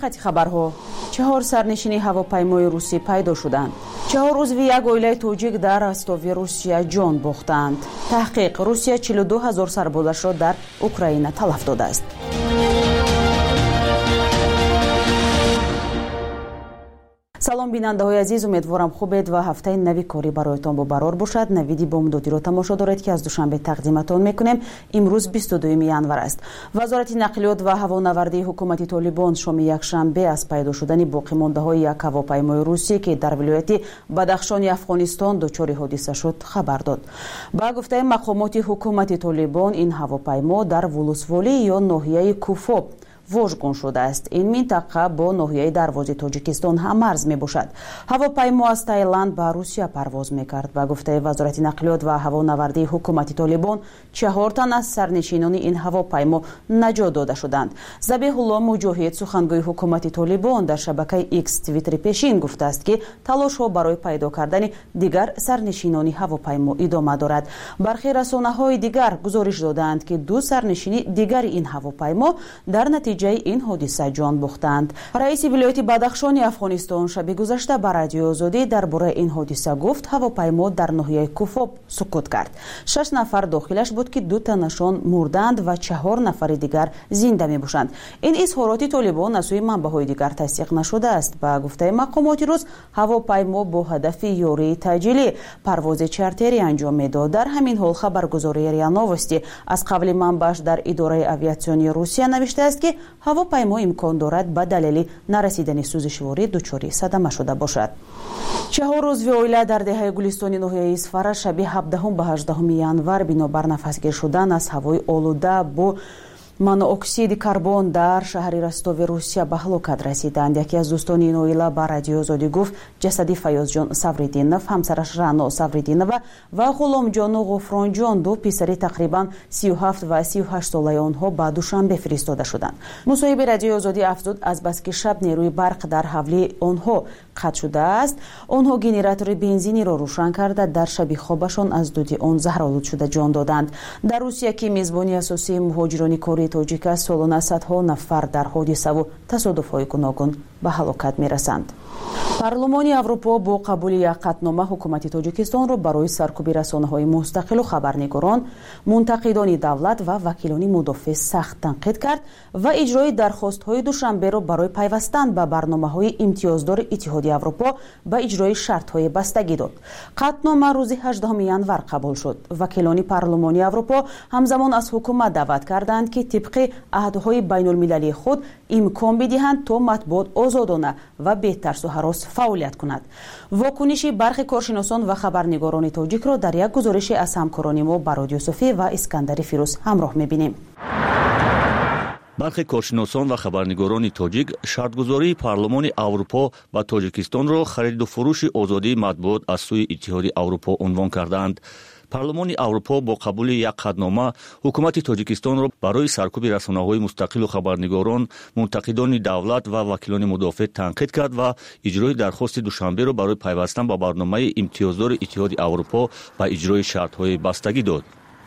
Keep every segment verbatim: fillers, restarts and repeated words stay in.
خط خبرها چهار سرنشین هواپیمای روسی پیدا شدند. چهار عضو یک عائله توجیک در راستوف روسیه جان باختند. تحقیق: روسیه چهل و دو هزار سربازش را در اوکراین تلف داده است. سلام بیننده عزیز، امیدوارم خوبید و هفته نوی کاری برایتان با برار باشد. نویدی بامدادی را تماشا دارید که از دوشنبه تقدیمتان میکنیم. امروز بیست و دوم ینور است. وزارت نقلیات و هوانوردی حکومت طالبان شام یک شنبه از پیدا شدن باقی مانده های یک هواپیمای روسی که در ولایت بدخشان افغانستان دچار حادثه شد خبر داد. با گفته مقامات حکومت طالبان این هواپیما در ولسوالی یا ناحیه کوفو واژگون شده است. این منطقه با ناحیه دروازه تاجیکستان هم مرز می باشد. هواپیما از تایلند به روسیه پرواز می کرد. با گفته وزارت نقلیات و هوانوردی حکومت طالبان چهار تن از سرنشینان این هواپیما نجات داده شدند. ذبیح الله مجاهد سخنگوی حکومت طالبان در شبکه ایکس توییتر پیشین گفته است که تلاش ها برای پیدا کردن دیگر سرنشینان هواپیما ادامه دارد. برخی رسانه های دیگر گزارش دادند که دو سرنشین دیگر این هواپیما در نتیجه این حادثه جان باختند. رئیس ولایت بدخشان افغانستان شب گذشته به رادیو آزادی درباره این حادثه گفت هواپیما در ناحیه کوفو سقوط کرد. شش نفر داخلش بود که دو تنشان مردند و چهار نفر دیگر زنده می باشند. این اظهارات طالبان از سوی منبع‌های دیگر تصدیق نشده است. با گفته مقامات روس هواپیما با هدف یوری تجلی پرواز چارتری انجام میداد. در همین حال خبرگزاری ریا نوستی از قبل منبعش در اداره آویاسیونی روسیه نوشته است که هواپیما امکان دارد به دلیل نرسیدن سوزشواری دچار صدمه شده باشد. چهار عضو عائله در دهه گلستانی ناحیه اصفهان شب هفدهم به هجدهم ینور بنابر نفسگیر شدن از هوای آلوده با مونوکسید کربن در شهر رستوف روسیه به هلاکت رسیدند. یکی از دوستان این عائله به رادیو آزادی گفت جسد فیاض جان صفریدینов، همسرش رنا صفریدینова و غلام جان و غفران جان دو پسر تقریبا سی و هفت و سی و هشت ساله آنها به دوشنبه فرستاده شدند. مصاحب رادیو آزادی افزود از بس که شب نیروی برق در حوله آنها قطع شده است، آنها گنراتور بنزینی را روشن کرده در شب خوابشان از دود آن زهرآلود شده جان دادند. در روسیه که میزبانی اساسی مهاجران کره تاجیک است، سالانه صدها نفر در حادثه و تصادف‌های گوناگون به هلاکت می‌رسند. پارلمان اروپا با قبول یک قطعنامه حکومت تاجیکستان را برای سرکوب رسانه‌های مستقل و خبرنگاران، منتقدان دولت و وکیلان مدافع سخت تنقید کرد و اجرای درخواست‌های دوشنبه را برای پیوستن به برنامه‌های امتیازدار اتحادیه اروپا به اجرای شرط‌های بستگی داد. قطعنامه روز هجدهم ینور قبول شد. وکیلان پارلمانی اروپا همزمان از حکومت دعوت کردند که طبق عهدهای بین‌المللی خود امکان بدهند تا مطبوعات آزادانه و بی ترس و هراس فعالیت کند. واکنش برخی کارشناسان و خبرنگاران تاجیک را در یک گزارش از همکاران ما برادیو صوفی و اسکندر فیروز همراه می‌بینیم. برخی کارشناسان و خبرنگاران تاجیک شرطگذاری پارلمان اروپا و تاجیکستان را خرید و فروش آزادی مطبوعات از سوی اتحادیه اروپا عنوان کردند. پارلمان اروپا با قبول یک قطعنامه حکومت تاجیکستان را برای سرکوب رسانه‌های مستقل و خبرنگاران، منتقدان دولت و وکیلان مدافع تنقید کرد و اجرای درخواست دوشنبه را برای پیوستن به برنامه امتیازدار اتحادیه اروپا و اجرای شرط‌های بستگی داد.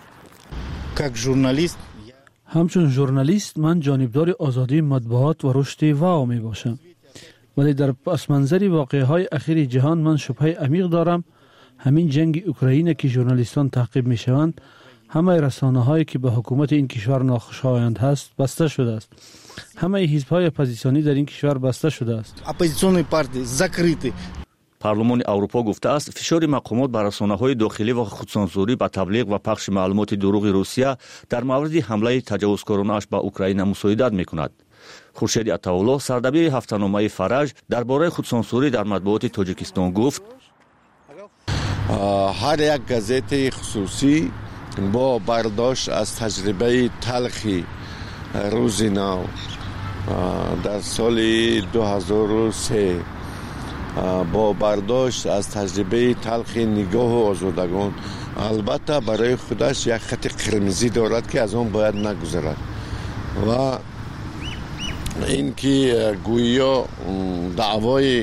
همچون ژورنالیست من جانبدار آزادی مطبوعات و رشد واو می باشم، ولی در پس منظر واقعه‌های اخیر جهان من شبهه عمیق دارم همین جنگ اوکراین که ژورنالیستان تعقیب می شوند، همه رسانه هایی که به حکومت این کشور ناخوشایند هست بسته شده است. همه حزب های اپوزیسیونی در این کشور بسته شده است. اپوزیسیونی پارتی زکریتی. پارلمان اروپا گفته است فشار مقامات بر رسانه‌های داخلی و خودسانسوری به تبلیغ و پخش معلومات دروغ روسیه در مورد حمله تجاوزکارانه‌اش به اوکراین مساعدت می‌کند. خورشید عطاالله سردبیر هفته‌نامه فرج درباره خودسانسوری در مطبوعات تاجیکستان گفت هر یک گازت خصوصی با برداشت از تجربه تلخی روز نو در سال دو هزار و سه با برداشت از تجربه تلخی نگاه و آزادگان البته برای خودش یک خط قرمزی دارد که از آن باید نگذرد و اینکه گویا دعوای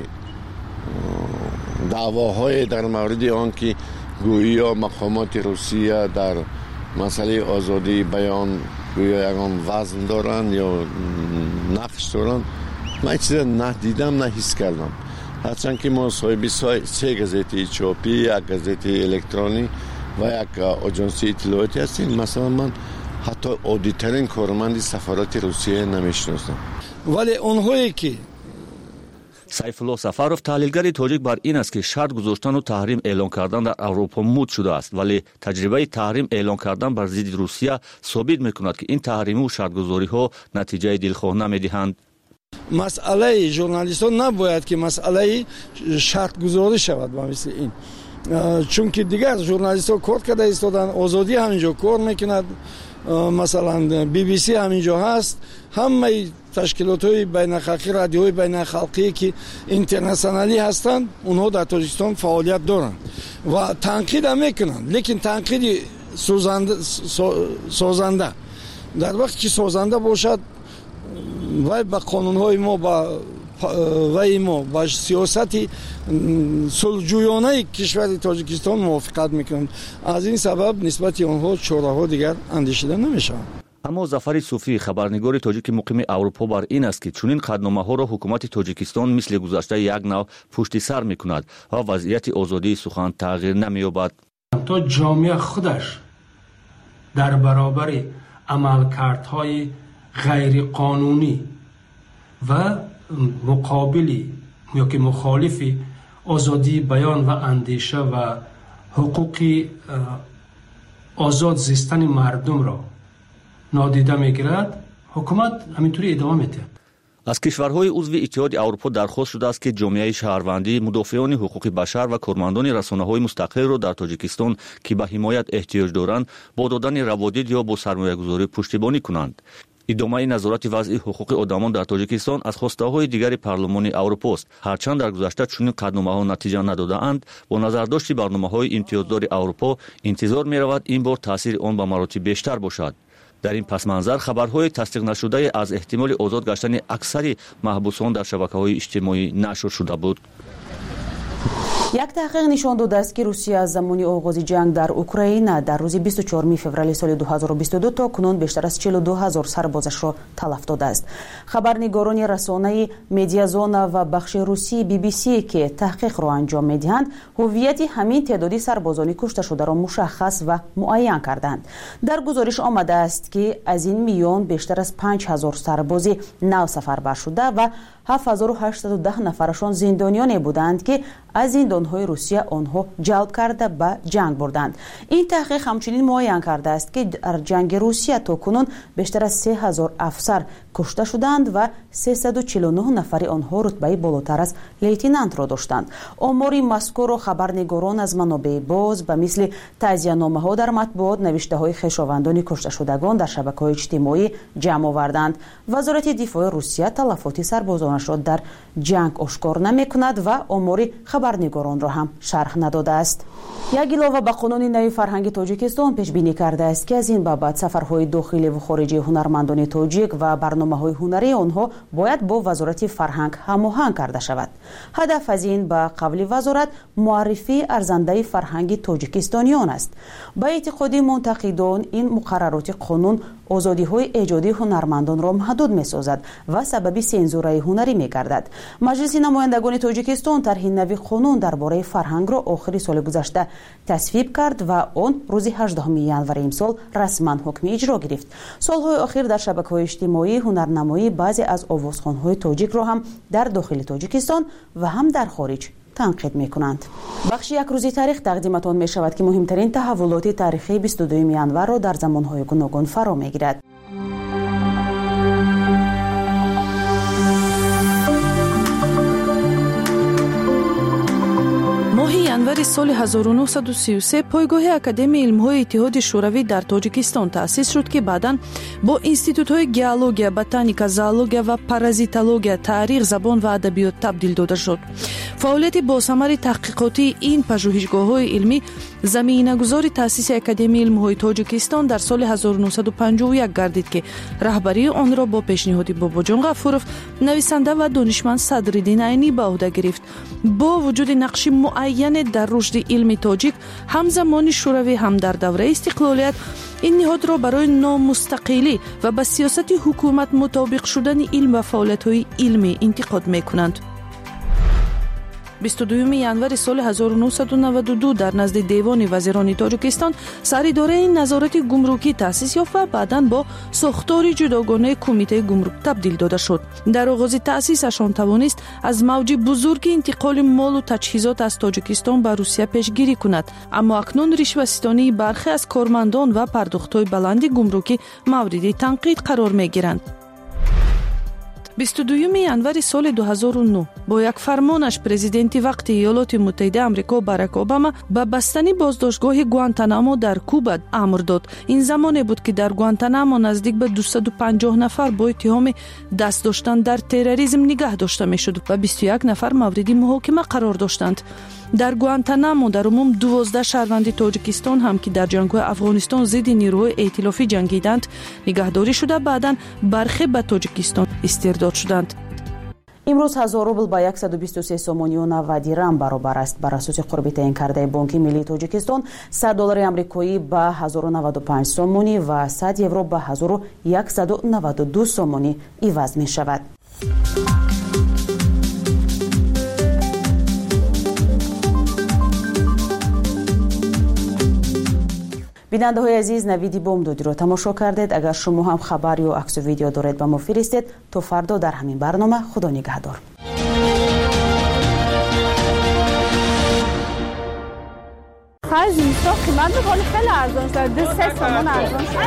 دعواهای در مورد آن که گویا مقامات روسیه در مسئله آزادی بیان گویا یکان وزن دارند یا نقش دارند من چیز نه دیدم نه حس کردم. هرچند که ما صاحبی سه گازeti چاپی، یک گازeti الکترونی و یک آژانس اطلاعاتی هستیم. مثلا من حتی عادی‌ترین کارمند سفارت روسیه نمیشناسم. ولی اونهایی که сайфулло сафаров таҳлилгари тоҷик бар ин аст ки шарт гузоштану таҳрим эълон кардан дар аврупо муд шудааст, вале таҷрибаи таҳрим эълон кардан бар зидди русия собит мекунад ки ин таҳриму шартгузориҳо натиҷаи дилхоҳ намедиҳанд. масъалаи журналистон набояд ки масъалаи шартгузорӣ шавад ба мисли ин, чунки дигар журналистҳо кор карда истодан, озодӣ ҳаминҷо кор мекунад, масалан би би си ҳаминҷо ҳаст, ҳамаи ташкилотҳои байнахалқӣ, радиоҳои байнахалқие ки интернационалӣ ҳастанд, онҳо дар тоҷикистон фаъолият доранд ва танқид ҳам мекунанд, лекин танқиди созанда, дар вақте ки созанда бошад, вай ба қонунҳои мо, ба вай мо ба сиёсати сулҳҷӯёнаи кишвари тоҷикистон мувофиқат мекунанд. аз ин сабаб нисбати онҳо чораҳо дигар андешида намешаванд. аммо зафари суфӣ, хабарнигори тоҷики муқими аврупо бар ин аст ки чунин қадномаҳоро ҳукумати тоҷикистон мисли гузашта як нав пушти сар мекунад ва вазъияти озодии сухан тағйир намеёбад. то ҷомеа худаш дар баробари амалкардҳои ғайриқонунӣ ва муқобили ё ки мухолифи озодии баён ва андеша ва ҳуқуқи озод зистани мардумро нодида мегирад, ҳукумат ҳаминтури идома медиҳад. аз кишварҳои узви иттиҳоди аврупо дархост шудааст ки ҷомеаи шаҳрвандӣ, мудофиёни ҳуқуқи башар ва кормандони расонаҳои мустақилро дар тоҷикистон ки ба ҳимоят эҳтиёҷ доранд, бо додани раводид ё бо сармоягузорӣ пуштибонӣ кунанд. идомаи назорати вазъи ҳуқуқи одамон дар тоҷикистон аз хостаҳои дигари парлумони аврупост. ҳарчанд дар гузашта чунин қадномаҳо натиҷа надодаанд, бо назардошти барномаҳои имтиёздори аврупо интизор меравад ин бор таъсири он ба маротиб бештар бошад. дар ин пасманзар хабарҳои тасдиқнашудае аз эҳтимоли озод гаштани аксари маҳбусон дар шабакаҳои иҷтимоӣ нашр шуда буд. як таҳқиқ нишон додааст ки русия аз замони оғози ҷанг дар украина дар рӯзи бисту чорум феврали соли дуҳазору бисту ду то кунун бештар аз чилу ду ҳазор сарбозашро талаф додааст. хабарнигорони расонаи медиазона ва бахши русии би би си ки таҳқиқро анҷом медиҳанд, ҳуввияти ҳамин теъдоди сарбозони кушташударо мушаххас ва муайян карданд. дар гузориш омадааст ки аз ин миён бештар аз панҷ ҳазор сарбози нав сафарбар шуда ва ҳафт ҳазору ҳаштсаду даҳ нафарашон зиндониёне буданд ки аз зиндонҳои русия онҳо ҷалб карда ба ҷанг бурданд. ин таҳқиқ ҳамчунин муайян кардааст ки дар ҷанги русия то кунун бештар аз се ҳазор афсар кушта шуданд ва сесаду чилу нӯҳ нафари онҳо рутбаи болотар аз лейтенантро доштанд. омори мазкурро хабарнигорон аз манобеи боз ба мисли таъзияномаҳо дар матбуот, навиштаҳои хешовандони кушташудагон дар шабакаҳои иҷтимоӣ ҷамъ оварданд. вазорати дифои русия талафоти сарбозонашро дар ҷанг ошкор намекунад ва омори хабарнигоронро ҳам шарҳ надодааст. як илова ба қонуни нави фарҳанги тоҷикистон пешбинӣ кардааст ки аз ин бабад сафарҳои дохиливу хориҷии ҳунармандони тоҷик ва барномаҳои ҳунарии онҳо бояд бо вазорати фарҳанг ҳамоҳанг карда шавад. ҳадаф аз ин ба қавли вазорат муаррифии арзандаи фарҳанги тоҷикистониён аст. ба эътиқоди мунтақидон ин муқаррароти қонун озодиҳои эҷодии ҳунармандонро маҳдуд месозад ва сабаби сензураи ҳунарӣ мегардад. маҷлиси намояндагони тоҷикистон тарҳи нави қонун дар бораи фарҳангро охири соли гузашта тасвиб кард ва он рӯзи ҳаждаҳуми январи имсол расман ҳукми иҷро гирифт. солҳои охир дар шабакаҳои иҷтимоӣ ҳунарнамоии баъзе аз овозхонҳои тоҷикро ҳам дар дохили тоҷикистон ва ҳам дар хориҷ танқид мекунанд. бахши як рӯзи таърих тақдиматон мешавад ки муҳимтарин таҳаввулоти таърихии бисту дуюми январро дар замонҳои гуногун фаро мегирад. моҳи январи соли ҳазору нӯҳсаду сию се пойгоҳи академияи илмҳои иттиҳоди шӯравӣ дар тоҷикистон таъсис шуд ки баъдан бо институтҳои геология, ботаника, зоология ва паразитология, таърих, забон ва адабиёт табдил дода шуд. фаъолияти босамари таҳқиқотии ин пажӯҳишгоҳҳои илмӣ заминагузори таъсиси академияи илмҳои тоҷикистон дар соли ҳазору нӯҳсаду панҷоҳу як гардид ки раҳбарии онро бо пешниҳоди бобоҷон ғафуров, нависанда ва донишманд Садриддин Айнӣ ба ӯҳда гирифт. бо вуҷуди нақши муайяне дар рушди илми тоҷик ҳам замони шӯравӣ, ҳам дар давраи истиқлолият, این نهادро барои номустақилӣ ва ба сиёсати ҳукумат мутобиқ шудани илм ва фаъолиятҳои илмӣ интиқод мекунанд. бисту дуюми январи соли ҳазору нуҳсаду наваду ду дар назди девони вазирони Тоҷикистон саридораи назорати гумрукӣ таъсис ёфт ва баъдан бо сохтори ҷудогонаи кумитаи гумрук табдил дода шуд. дар оғози таъсисашон тавонист аз мавҷи бузурги интиқоли молу таҷҳизот аз Тоҷикистон ба Русия пешгирӣ кунад, аммо акнун ришваситонии бархе аз кормандон ва пардохтҳои баланди гумрукӣ мавриди танқид қарор мегиранд. бисту дуюми январи соли ду ҳазору нӯҳ бо як фармонаш президенти вақти Иёлоти Муттаҳидаи Амрико Барак Обама ба бастани боздоштгоҳи Гуантанамо дар Куба амр дод. ин замоне буд ки дар Гуантанамо наздик ба дусаду панҷоҳ нафар бо иттиҳоми даст доштан дар терроризм нигаҳ дошта мешуд ва бисту як нафар мавриди муҳокима қарор доштанд. дар Гуантанамо дар умум дувоздаҳ шаҳрванди Тоҷикистон ҳам ки дар ҷангҳои Афғонистон зидди нирӯҳои эътилофӣ ҷангиданд нигаҳдорӣ шуда баъдан бархе ба Тоҷикистон истирдод шуданд. имрӯз ҳазор рубл ба яксаду бисту се сомонию навад дирам баробар аст. бар асоси қурби таъин кардаи Бонки Миллии Тоҷикистон сад доллари амрикоӣ ба ҳазору наваду панҷ сомонӣ ва сад евро ба ҳазору яксаду наваду ду сомонӣ иваз мешавад. бинандаҳои азиз, навиди бомдодиро тамошо кардед. агар шумо ҳам хабар ё аксу видео доред ба мо фиристед. то фардо дар ҳамин барнома. худо нигаҳдор. خرج میساخت قیمت به حال خیلی ارزان شد. دو سه سامان ارزان شد.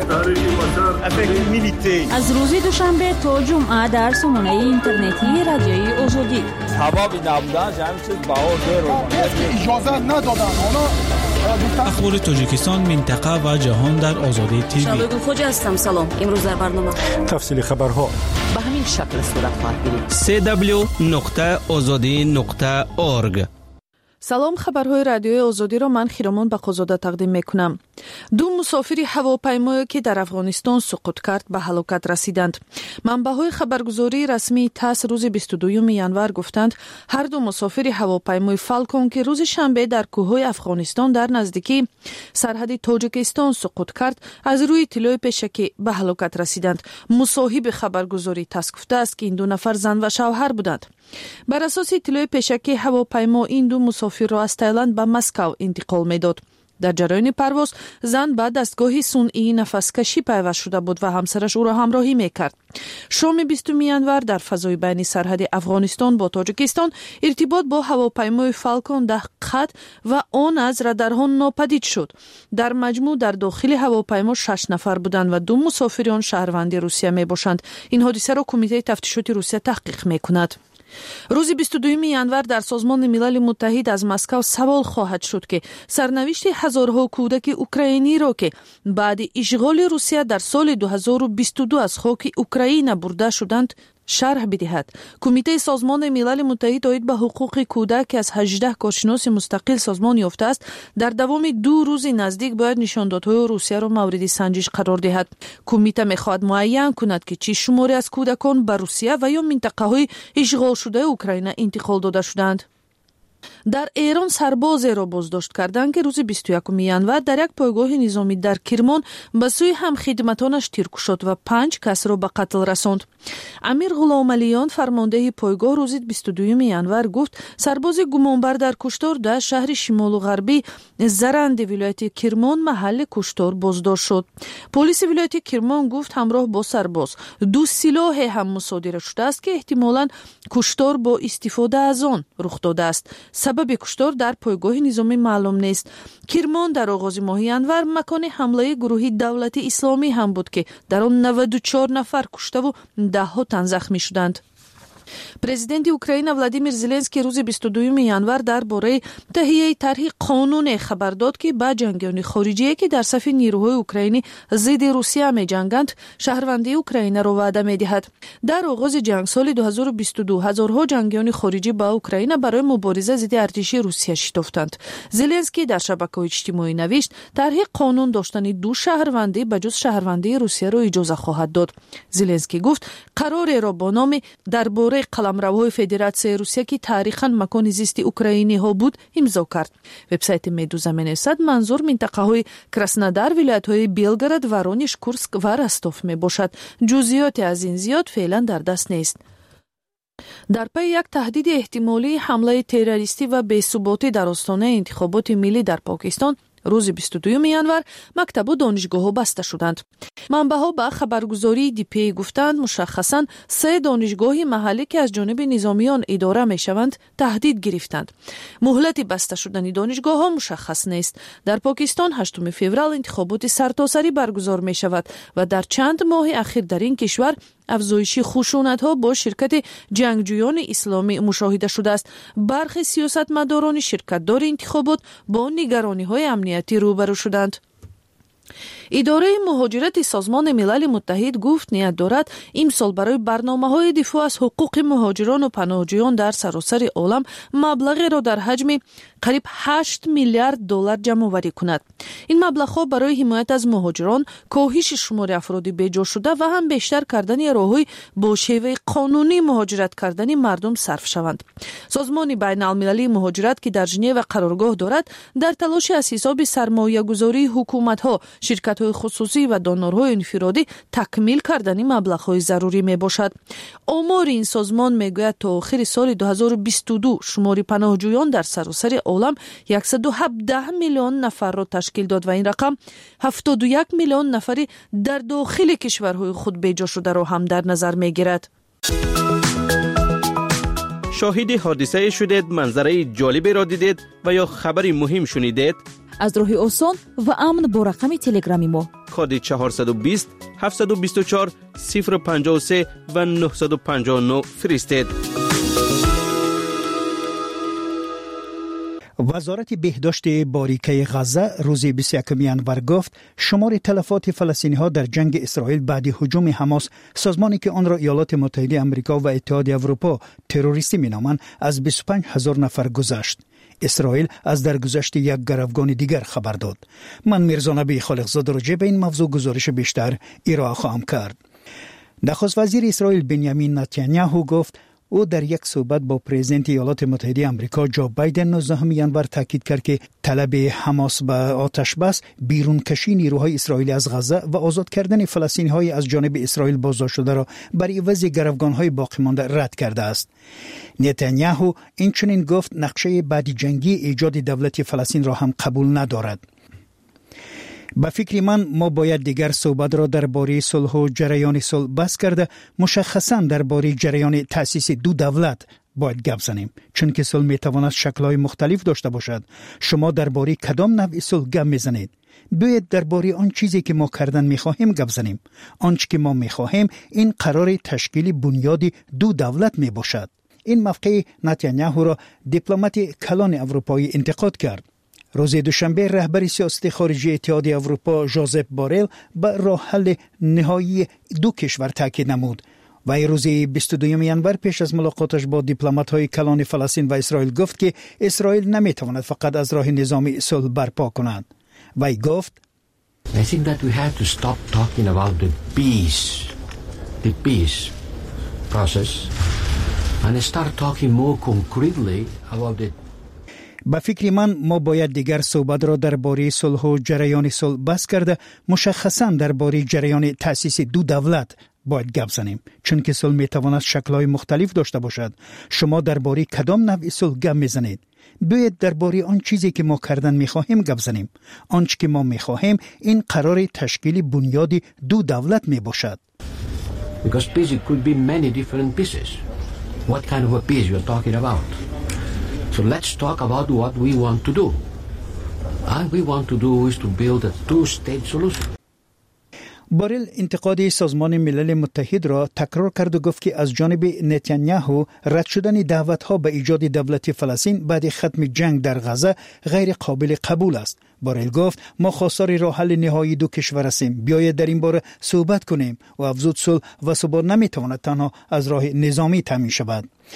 از روز دوشنبه تا جمعه در سامانه اینترنتی رادیوی آزادی سبب نبودن جمع چیز بهار دیر اجازه ندادن. حالا اخبار تاجیکستان، منطقه و جهان در آزادی تیوی. شبگون خوجه هستم. سلام. امروز در برنامه تفصیل خبرها به همین شکل صورت خواهد گرفت. سی دبلیو نقطه آزادی نقطه اورگ. салом, хабарҳои радиои озодиро ман Хиромон Бақозода тақдим мекунам. ду мусофири ҳавопаймое ки дар Афғонистон суқут кард ба ҳалокат расиданд. манбаъҳои хабаргузории расмии ТАСС рӯзи бисту дуюми январ гуфтанд, ҳар ду мусофири ҳавопаймои Falcon ки рӯзи шанбе дар кӯҳҳои Афғонистон дар наздикии сарҳади Тоҷикистон суқут кард, аз рӯи иттилои пешакӣ ба ҳалокат расиданд. мусоҳиби хабаргузории ТАСС гуфтааст ки ин ду нафар зан ва шавҳар буданд. бар асоси иттилои пешакӣ ҳавопаймо ин ду мусофирро аз Таиланд ба Москав интиқол медод. дар ҷараёни парвоз зан ба дастгоҳи сунъии нафаскашӣ пайваст шуда буд ва ҳамсараш ӯро ҳамроҳӣ мекард. шоми бистуми январ дар фазои байни сарҳади Афғонистон бо Тоҷикистон иртибот бо ҳавопаймои Falcon дар қат ва он аз радарҳо нопадид шуд. дар маҷмӯъ дар дохили ҳавопаймо шаш нафар буданд ва ду мусофири он шаҳрванди Русия мебошанд. ин ҳодисаро Кумитаи тафтишоти Русия таҳқиқ мекунад. рӯзи бисту дуюми январ дар Созмони Милали Муттаҳид аз Москав савол хоҳад шуд ки сарнавишти ҳазорҳо кӯдаки украиниро ки баъди ишғоли Русия дар соли ду ҳазору бисту ду аз хоки Украина бурда шуданд шарҳ бидиҳад. Кумитаи Созмони Милали Муттаҳид оид ба ҳуқуқи кӯдак ки аз ҳаждаҳ коршиноси мустақил созмон ёфтааст, дар давоми ду рӯзи наздик бояд нишондодҳои Русияро мавриди санҷиш қарор диҳад. Кумита мехоҳад муайян кунад ки чӣ шуморе аз кӯдакон ба Русия ва ё минтақаҳои ишғолшудаи Украина интиқол дода шуданд. дар Эрон сарбозеро боздошт карданд ки рӯзи бисту якуми январ дар як пойгоҳи низомӣ дар Кирмон ба сӯи ҳамхидматонаш тир кушод ва панҷ касро ба қатл расонд. Амир Ғуломалиён, фармондеҳи пойгоҳ, рӯзи бисту дуюми январ гуфт, сарбози гумонбар дар куштор дар шаҳри шимолу ғарбӣ Заранди вилояти Кирмон маҳалли куштор боздошт шуд. Полиси вилояти Кирмон гуфт ҳамроҳ бо сарбоз ду силоҳе ҳам мусодира шудааст ки эҳтимолан куштор бо истифода аз он рух додааст. сабаби куштор дар пойгоҳи низомӣ маълум нест. Кирмон дар оғози моҳи январ макони ҳамлаи гурӯҳи давлати исломӣ ҳам буд ки дар он наваду чор нафар куштаву даҳҳо тан захмӣ шуданд. президенти Украина Владимир Зеленский рӯзи бисту дуюми январ дар бораи таҳияи тарҳи қонуне хабар дод ки ба ҷангиёни хориҷие ки дар сафи нирӯҳои украинӣ зидди Русия меҷанганд, шаҳрвандии Украинаро ваъда медиҳад. дар оғози ҷанг соли ду ҳазору бисту ду ҳазорҳо ҷангиёни хориҷӣ ба Украина барои мубориза зидди артиши Русия шитофтанд. Зеленский дар шабакаҳои иҷтимоӣ навишт, тарҳи қонун доштани ду шаҳрвандӣ ба ҷуз шаҳрвандии Русияро иҷоза хоҳад дод. Зеленский гуфт, қарореро бо номи дар бораи قراردادهای قلمروهای فدراسیای روسیه که تاریخاً مکان زیست اوکراینی ها بود امضا کرد. وبسایت مدوزا می‌نویسد منظور منطقه های کراسنودار، ولایت های بیلگراد، وارونیش، کورسک و رستوف می باشد. جزئیات از این زیاد فعلا در دست نیست. در پی یک تهدید احتمالی حمله تروریستی و بی‌ثباتی در آستانه انتخابات ملی در پاکستان، روز بیست و دوم ینور مکتب و دانشگاه ها بسته شدند. منبع‌ها به خبرگزاری دی پی گفتند مشخصاً سه دانشگاه محلی که از جانب نظامیان اداره می شوند تهدید گرفتند. مهلت بسته شدن دانشگاه ها مشخص نیست. در پاکستان هشتم فوریه انتخابات سرتاسری برگزار می شود و در چند ماه اخیر در این کشور افزایش خشونت‌ها با شرکت جنگجویان اسلامی مشاهده شده است. برخی سیاستمداران شرکت‌دار انتخابات با نگرانی‌های امنیتی روبرو شدند. اداره مهاجرت سازمان ملل متحد گفت نیت دارد امسال برای برنامه‌های دفاع از حقوق مهاجران و پناهجویان در سراسر عالم مبلغی را در حجم قریب هشت میلیارد دلار جمع آوری کند. این مبلغ‌ها برای حمایت از مهاجران، کاهش شمار افراد بی‌جا شده و هم بیشتر کردن راه‌های با شیوه قانونی مهاجرت کردن مردم صرف شوند. سازمان بین‌المللی مهاجرت که در ژنو قرارگاه دارد، در تلاش از حساب سرمایه‌گذاری حکومت‌ها، شرکت‌های خصوصی و دانورهای انفرادی تکمیل کردن مبلغ‌های ضروری میباشد. آمار این سازمان میگوید تا آخر سال دو هزار و بیست و دو شمار پناهجویان در سراسر عالم صد و هفده میلیون نفر را تشکیل داد و این رقم هفتاد و یک میلیون نفری در داخل کشورهای خود بی‌جا شده را هم در نظر میگیرد. شاهد حادثه شدید، منظره جالبی را دیدید و یا خبری مهم شنیدید؟ از راه آسان و امن با رقم تلگرامی ما کد چهارصد و بیست هفتصد و بیست و چهار صفر پنجاه و سه و نهصد و پنجاه و نه فرستید. وزارت بهداشت باریکه غزه روز بیست و یکم ینور گفت شمار تلفات فلسطینی ها در جنگ اسرائیل بعد هجوم حماس، سازمانی که آن را ایالات متحده آمریکا و اتحاد اروپا تروریستی مینامند، از بیست و پنج هزار نفر گذشت. اسرائیل از درگذشت یک گروگان دیگر خبر داد. من میرزا نبی خالقزاد راجع به این موضوع گزارش بیشتر ارائه خواهم کرد. نخست وزیر اسرائیل بنیامین نتانیاهو گفت او در یک صحبت با پرزیدنت ایالات متحده آمریکا جو بایدن نوزدهم ینور تاکید کرد که طلب حماس به آتش بس، بیرون کشی نیروهای اسرائیلی از غزه و آزاد کردن فلسطینی‌های از جانب اسرائیل بازداشت شده را بر عوض گروگان‌های باقی مانده رد کرده است. نتانیاهو این چنین گفت نقشه بعد جنگی ایجاد دولت فلسطین را هم قبول ندارد. با فکر من ما باید دیگر صحبت را درباره صلح و جریان صلح بس کرده، مشخصاً درباره جریان تأسیس دو دولت باید گپ زنیم، چون که صلح میتواند شکل‌های مختلف داشته باشد. شما درباره کدام نوع صلح گپ میزنید؟ باید درباره آن چیزی که ما کردن میخواهیم گپ زنیم. آنچه که ما میخواهیم این قرار تشکیل بنیاد دو دولت میباشد. این موقع نتانیاهو را دیپلمات کلان اروپایی انتقاد کرد. روز دوشنبه رهبر سیاست خارجی اتحاد اروپا ژوزپ بورل به راه حل نهایی دو کشور تاکید نمود و روز بیست و دوم ینور پیش از ملاقاتش با دیپلمات‌های کلان فلسطین و اسرائیل گفت که اسرائیل نمیتواند فقط از راه نظامی صلح برپا کند. و گفت I think that we have to stop talking about the peace, the peace process and start talking more concretely about the با فکر من ما باید دیگر صحبت را درباره صلح و جریان صلح بس کرده، مشخصاً درباره جریان تأسیس دو دولت باید گپ زنیم، چون که صلح میتواند شکل‌های مختلف داشته باشد. شما درباره کدام نوع صلح گپ میزنید؟ باید درباره آن چیزی که ما کردن میخواهیم گپ زنیم. آنچه که ما میخواهیم این قرار تشکیل بنیاد دو دولت میباشد. Because peace it could be many different pieces. What kind of a peace you are talking about? So let's talk about what we want to do. And we want to do is to build a two-state solution. بورل انتقاد سازمان ملل متحد را تکرار کرد و گفت که از جانب نتانیاهو رد شدن دعوت‌ها به ایجاد دولت فلسطین بعد ختم جنگ در غزه غیر قابل قبول است. بورل گفت ما خواستار راه حل نهایی دو کشور هستیم. بیایید در این باره صحبت کنیم و افزود صلح و ثبات نمیتواند تنها از راه نظامی تامین شود.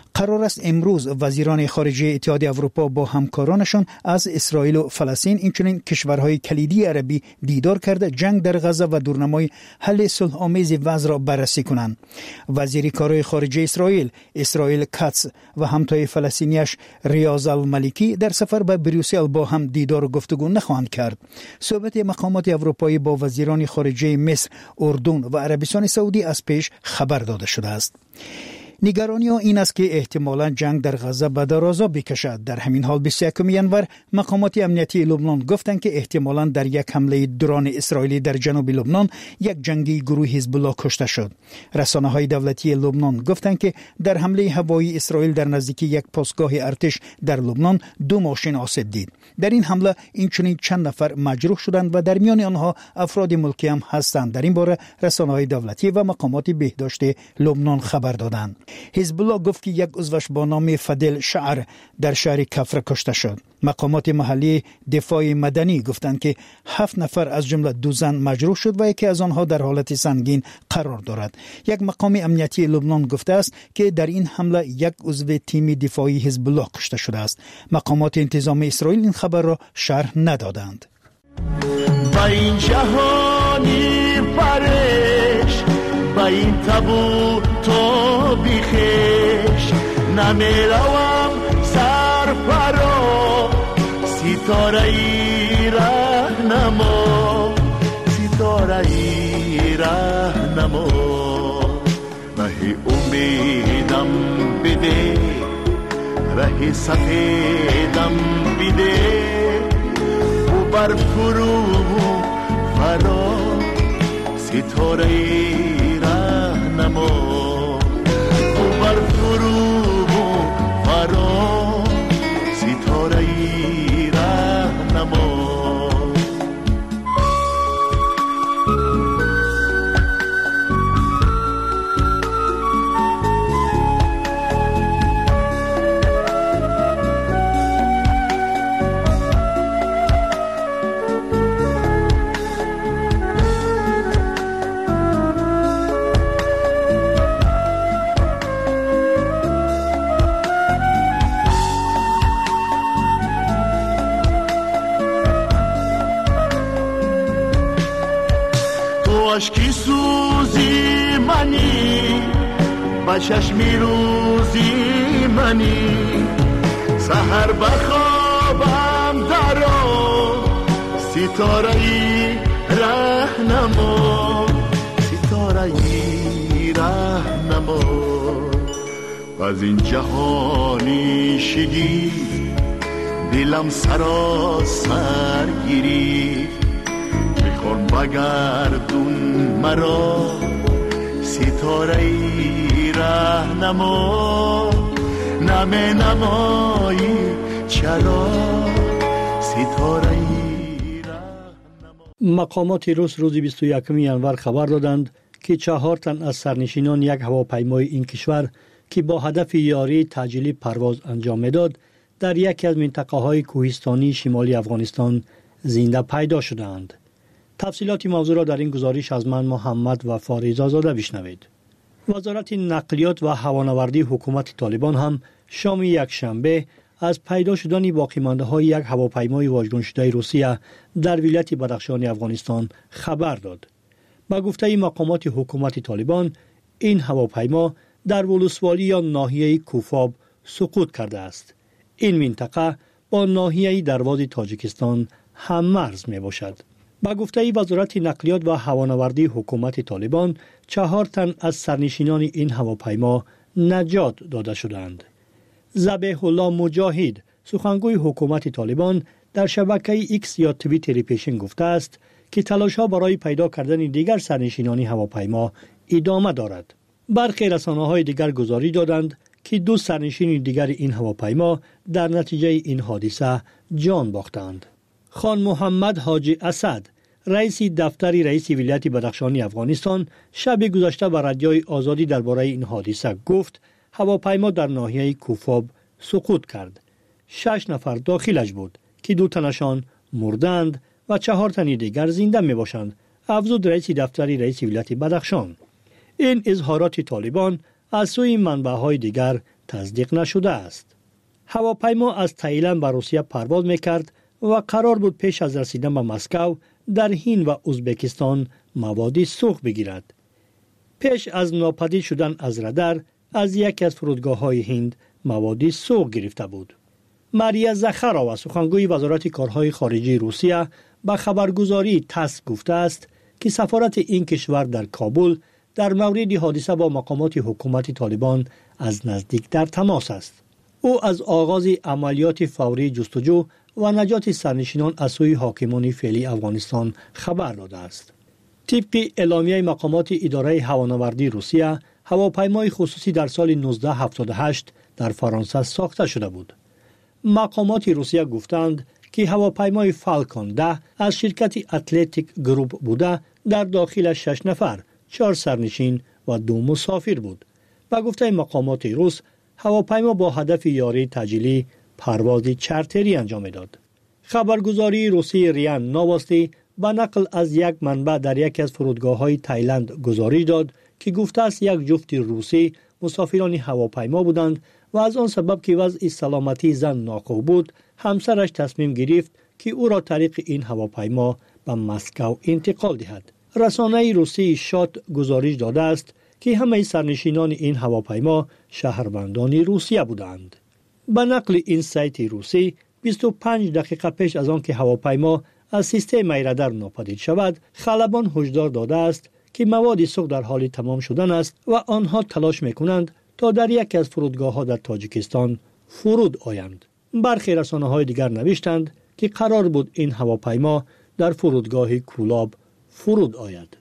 قرار است امروز وزیران خارجه اتحادیه اروپا با همکارانشان از اسرائیل و فلسطین اینچنین کشورهای کلیدی عربی دیدار کرده جنگ در غزه و دورنمای حل صلح‌آمیز وضع را بررسی کنند. وزیر کارهای خارجه اسرائیل اسرائیل کاتس و همتای فلسطینیش ریاض المالکی در سفر به بریوسل با هم دیدار و گفتگو نخواهند کرد. صحبت مقامات اروپایی با وزیران خارجه مصر، اردن و عربستان سعودی از پیش خبر داده شده است. نگرانی ها این است که احتمالاً جنگ در غزه به درازا بکشد. در همین حال بیست و یکم ژانویه مقامات امنیتی لبنان گفتند که احتمالاً در یک حمله درون اسرائیلی در جنوب لبنان یک جنگی گروه حزب الله کشته شد. رسانه‌های دولتی لبنان گفتند که در حمله هوایی اسرائیل در نزدیکی یک پاسگاه ارتش در لبنان دو ماشین آسیب دید. در این حمله اینچنین چند نفر مجروح شدند و در میان آنها افراد ملکی هم هستند. در این باره رسانه‌های دولتی و مقامات بهداشت لبنان خبر دادند. حزب الله گفت که یک عضوش با نام فدل شعر در شهر کفر کشته شد. مقامات محلی دفاع مدنی گفتند که هفت نفر از جمله دو زن مجروح شد و یکی از آنها در حالت سنگین قرار دارد. یک مقام امنیتی لبنان گفته است که در این حمله یک عضو تیم دفاعی حزب الله کشته شده است. مقامات انتظامی اسرائیل این خبر را شرح ندادند. با این جهانی پرش با این تابو تو بیخش نمیروم سر پرا ستاره ای رهنما ستاره ای رهنما راه امیدم بده راه سفیدم بده و بر فرو فرا ستاره ای رهنما و بر فرو فرا ستاره ای رهنما عشقی سوزی منی با چشمی روزی منی سحر بخوابم درو ستاره ای رهنما ستاره ای رهنما از این جهانی شگی دلم سراسر گیری میخوان بگردون مرا ستاره ای رهنما نمی نمایی چرا ستاره ای رهنما. مقامات روس روز بیست و یکم ژانویه خبر دادند که چهار تن از سرنشینان یک هواپیمای این کشور که با هدف یاری تعجیلی پرواز انجام میداد در یکی از منطقه‌های کوهستانی شمالی افغانستان زنده پیدا شدند. تفصیلات موضوع را در این گزارش از من محمد و فاریز آزاده بشنوید. وزارت نقلیات و هوانوردی حکومت طالبان هم شام یک شنبه از پیدا شدن باقی مانده های یک هواپیمای واژگون شده روسیه در ولایت بدخشان افغانستان خبر داد. با گفته مقامات حکومت طالبان این هواپیما در ولسوالی یا ناحیه کوفاب سقوط کرده است. این منطقه با ناحیه درواز تاجیکستان هم مرز می باشد. با گفته وزارت نقلیات و هوانوردی حکومت طالبان چهار تن از سرنشینان این هواپیما نجات داده شدند. ذبیح الله مجاهد سخنگوی حکومت طالبان در شبکه ایکس یا توییتر پیشین گفته است که تلاش‌ها برای پیدا کردن دیگر سرنشینان هواپیما ادامه دارد. برخی رسانه‌های دیگر گزارش دادند که دو سرنشین دیگر این هواپیما در نتیجه این حادثه جان باختند. خان محمد حاجی اسد رئیس دفتر رئیس ولایت بدخشان افغانستان شب گذشته به رادیوی آزادی درباره این حادثه گفت هواپیما در ناحیه کوفاب سقوط کرد. شش نفر داخلش بود که دو تنشان مردند و چهار تن دیگر زنده می باشند. افزود رئیس دفتر رئیس ولایت بدخشان. این اظهارات طالبان از سوی منبع‌های دیگر تصدیق نشده است. هواپیما از تایلند به روسیه پرواز میکرد و قرار بود پیش از رسیدن به مسکو در هند و ازبکستان مواد سوخت بگیرد. پیش از ناپدید شدن از رادار از یکی از فرودگاه‌های هند مواد سوخت گرفته بود. ماریا زخارova سخنگوی وزارت کارهای خارجی روسیه به خبرگزاری تاس گفته است که سفارت این کشور در کابل در مورد حادثه با مقامات حکومت طالبان از نزدیک در تماس است. او از آغاز عملیات فوری جستجو و نجات سرنشینان از سوی حاکمان فعلی افغانستان خبر داده است. طبق اعلامیه مقامات اداره هوانوردی روسیه، هواپیمای خصوصی در سال نوزده هفتاد و هشت در فرانسه ساخته شده بود. مقامات روسیه گفتند که هواپیمای فالکون ده از شرکت اتلتیک گروپ بوده در داخل شش نفر، چهار سرنشین و دو مسافر بود. با گفته مقامات روس، هواپیما با هدف یاری تجلی پرواز چارتری انجام داد. خبرگزاری روسی ریان نواستی با نقل از یک منبع در یکی از فرودگاه‌های تایلند گزارش داد که گفته است یک جفت روسی مسافران هواپیما بودند و از آن سبب که وضع سلامتی زن ناقوب بود، همسرش تصمیم گرفت که او را طریق این هواپیما به مسکو انتقال دهد. رسانه روسی شات گزارش داده است که همه سرنشینان این هواپیما شهروندان روسیه بودند. به نقل این سایت روسی، بیست و پنج دقیقه پیش از آن که هواپیما از سیستم رادار ناپدید شود، خلبان هشدار داده است که مواد سوخت در حال تمام شدن است و آنها تلاش می‌کنند تا در یکی از فرودگاه‌ها در تاجیکستان فرود آیند. برخی رسانه‌های دیگر نوشتند که قرار بود این هواپیما در فرودگاه کولاب فرود آید.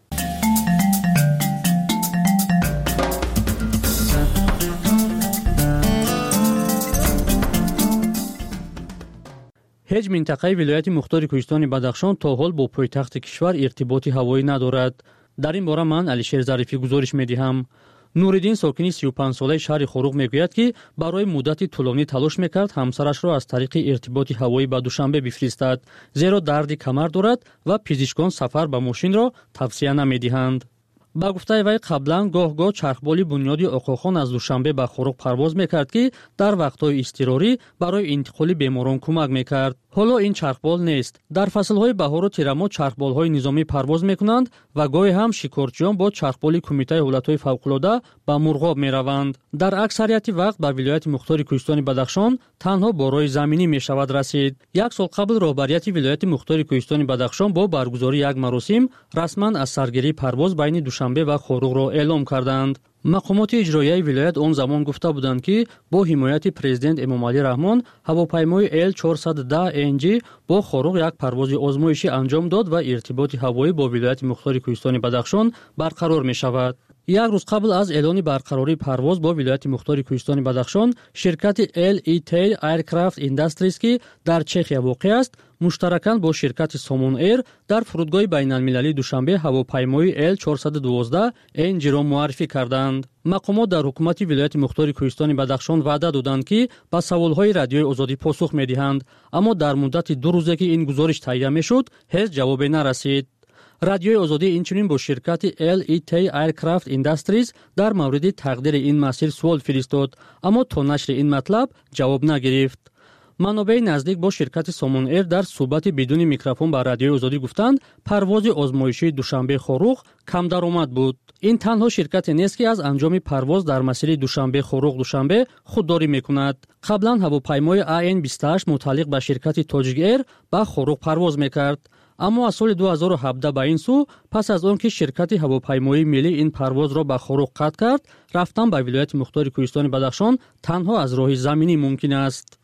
هیچ منطقه ولایت مختار کوهستان بدخشان تا حال با پایتخت کشور ارتباط هوایی ندارد. در این باره من علیشیر ظریفی گزارش می‌دهم. نوریدین ساکنی سی و پنج ساله شهر خوروغ میگوید که برای مدتی طولانی تلاش میکرد همسرش را از طریق ارتباط هوایی به دوشنبه بفرستد، زیرا دردی کمر دارد و پزشکان سفر به ماشین را توصیه نمیدهند. با گفته وی قبلا گاه گاه چرخبالی بنیادی آقاخان از دوشنبه به خوروغ پرواز میکرد که در وقتهای اضطراری برای انتقال بیماران کمک میکرد. حالا این چرخبال نیست. در فصلهای بهار و تیرما چرخبالهای نظامی پرواز میکنند و گاهی هم شکارچیان با چرخبال کمیته حالتهای فوق‌العاده به مرغاب میروند. در اکثریت وقت به ولایت مختار کوهستان بدخشان تنها با راه زمینی میشود رسید. یک سال قبل رهبریت ولایت مختار کوهستان بدخشان با برگزاری یک مراسم رسما از سرگیری پرواز بین دوشنبه و خوروغ را اعلام کردند. مقامات اجرایی ولایت آن زمان گفته بودند که با حمایت پرزیدنت امامعلی رحمان هواپیمای ال چهارصد و ده ان جی با خوروغ یک پرواز آزمایشی انجام داد و ارتباط هوایی با ولایت مختار کوهستان بدخشان برقرار می شود. یک روز قبل از اعلان برقراری پرواز با ولایت مختار کوهستان بدخشان، شرکت ال ای تی ایرکرافت اینداستریز که در چخیا واقع است، مشترکاً با شرکت سامون ایر در فرودگاه بین‌المللی دوشنبه هواپیمای ال چهارصد و دوازده ان جی را معرفی کردند. مقامات در حکومت ولایت مختار کوهستان بدخشان وعده دادند که به سوال‌های رادیوی آزادی پاسخ می‌دهند، اما در مدت دو روزه که این گزارش تهیه می‌شد، هیچ جوابی نرسید. رادیوی آزادی اینچنین با شرکت ال ای تی ایرکرافت اینداستریز در مورد تقدیر این مسیر سوال فرستاد، اما تا نشر این مطلب جواب نگرفت. منابع نزدیک با شرکت سامون ایر در صحبت بدون میکروفون با رادیوی آزادی گفتند پرواز آزمایشی دوشنبه خوروغ کم درآمد بود. این تنها شرکت نیست که از انجام پرواز در مسیر دوشنبه خوروغ دوشنبه خودداری میکند. قبلا هواپیمای ای ان بیست و هشت متعلق به شرکت تاجیک ایر به خوروغ پرواز میکرد، اما از سال دو هزار و هفده به این سو پس از آنکه شرکت هواپیمایی ملی این پرواز را به خوروغ قطع کرد، رفتن به ولایت مختار کوهستان بدخشان تنها از راه زمینی ممکن است.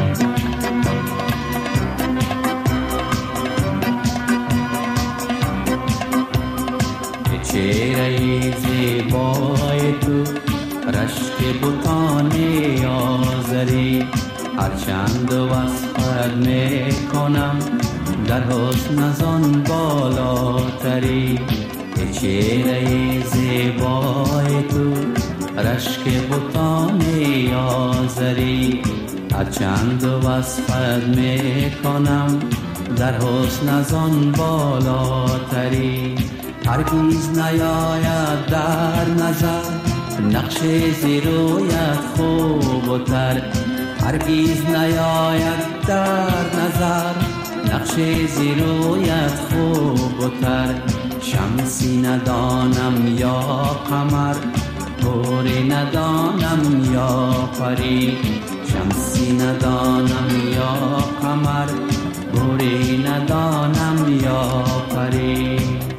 چهره زیبای تو رشک بوتان آزری، هرچند وصفت میکنم در حسن از آن بالاتری. چهره زیبای تو رشک بوتان آزری، هرچند وصفت میکنم در حسن از آن بالاتری. هرگیز نیاید در نظر نقش زیرویت خوب خوبتر هرگیز نیاید در نظر نقش زیرویت خوبتر شمسی ندانم یا قمر توری ندانم یا پری شمسی ندانم یا قمر توری ندانم یا پری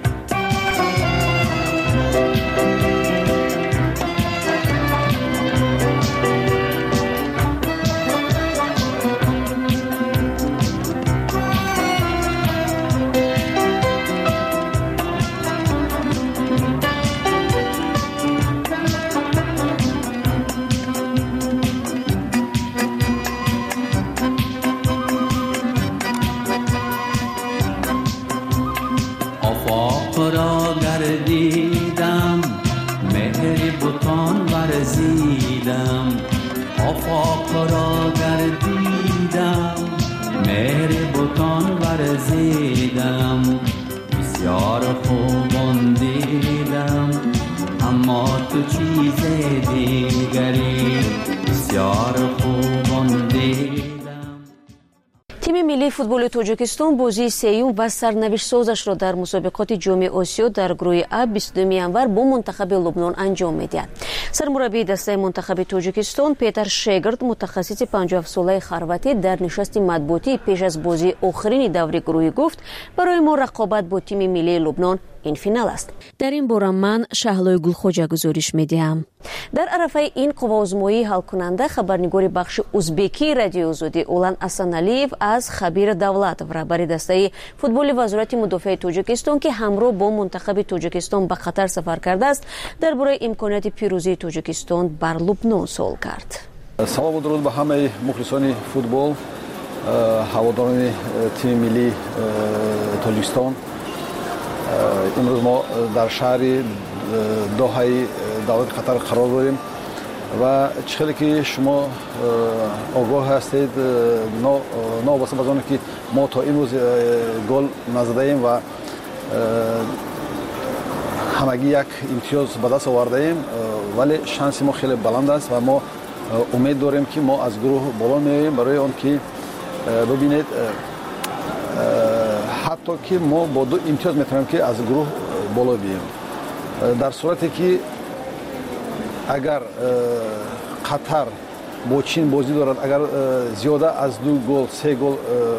دیدم مهر بتان ورزیدم آفاق را گردیدم مهر بتان ورزیدم بسیار خوبان دیدم اما تو چیز دیگری بسیار خوبان دیدم. تیم ملی فوتبال تاجیکستان بازی سیوم و سرنوشت سازش را در مسابقات جام آسیا در گروه ا بیست و دو январ با منتخب لبنان انجام می‌دهد. سرمربی دسته منتخب تاجیکستان پیتر شگرد متخصص پنجاه و هفت ساله خرواتی در نشست مطبوعاتی پیش از بازی آخرین دور گروهی گفت برای ما رقابت با تیم ملی لبنان این فینال است. در این باره من شهلای گلخوجه گزارش می‌دهم. در عرفه این قوازمایی حل کننده خبرنگار بخش ازبکی رادیو آزادی اولان اسانالیف از خبیر دولت و رهبر دسته فوتبال وزارت مدافع تاجیکستان که همراه با منتخب تاجیکستان به قطر سفر کرده است درباره امکانات پیروزی تاجیکستان بر لبنان سوال کرد. سلام و درود به همه مخلصان فوتبال، هواداران تیم ملی تاجیکستان. امروز ما در شهر دوحه دولت قطر قرار داریم و چخیلی که شما آگاه هستید نوابسته از آنه که ما تا امروز گل نزده ایم و همگی یک امتیاز به دست آورده ایم ولی شانس ما خیلی بلند است و ما امید داریم که ما از گروه بالا میاییم برای آن که ببینید حتی که ما با دو امتیاز میتونیم که از گروه بالا بیاییم. در صورتی که اگر قطر با چین بازی دارد اگر زیاده از دو گل سه گل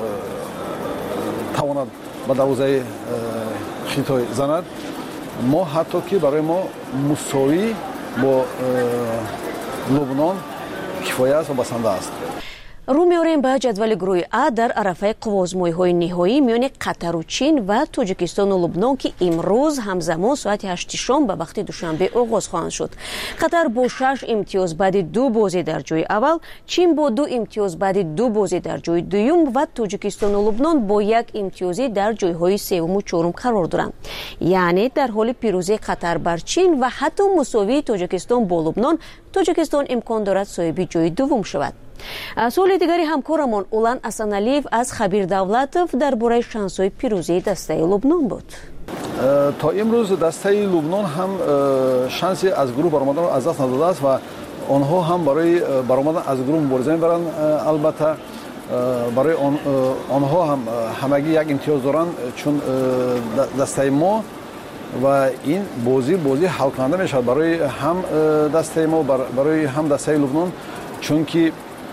تواند به دروازه خیتای زند ما حتی که برای ما مساوی با لبنان کفایه است و بسنده است. رو می‌آوریم به جدول گروه ا در عرفه قوازمایی‌های نهایی میان قطر و چین و تاجیکستان و لبنان که امروز همزمان ساعت هشت شام به وقت دوشنبه آغاز خواهند شد. قطر با شش امتیاز بعد دو بازی در جای اول، چین با دو امتیاز بعد دو بازی در جای دوم و تاجیکستان و لبنان با یک امتیازی در جای‌های سوم و چهارم قرار دارند. یعنی در حال پیروزی قطر بر چین و حتی مساوی تاجیکستان با لبنان، تاجیکستان امکان دارد صاحب جای دوم شود. سوال دیگری همکارمان اولان اسانالیف از خبیر دولتов درباره شانس‌های پیروزی دسته لبنان بود. تا امروز دسته لبنان هم شانسی از گروه برآمدن از دست نداده است و آنها هم برای برآمدن از گروه مبارزه می‌برند. البته برای آن آنها هم همگی یک امتیاز دارند چون دسته ما و این بازی بازی حل کننده میشود برای هم دسته ما برای هم دسته لبنان چون که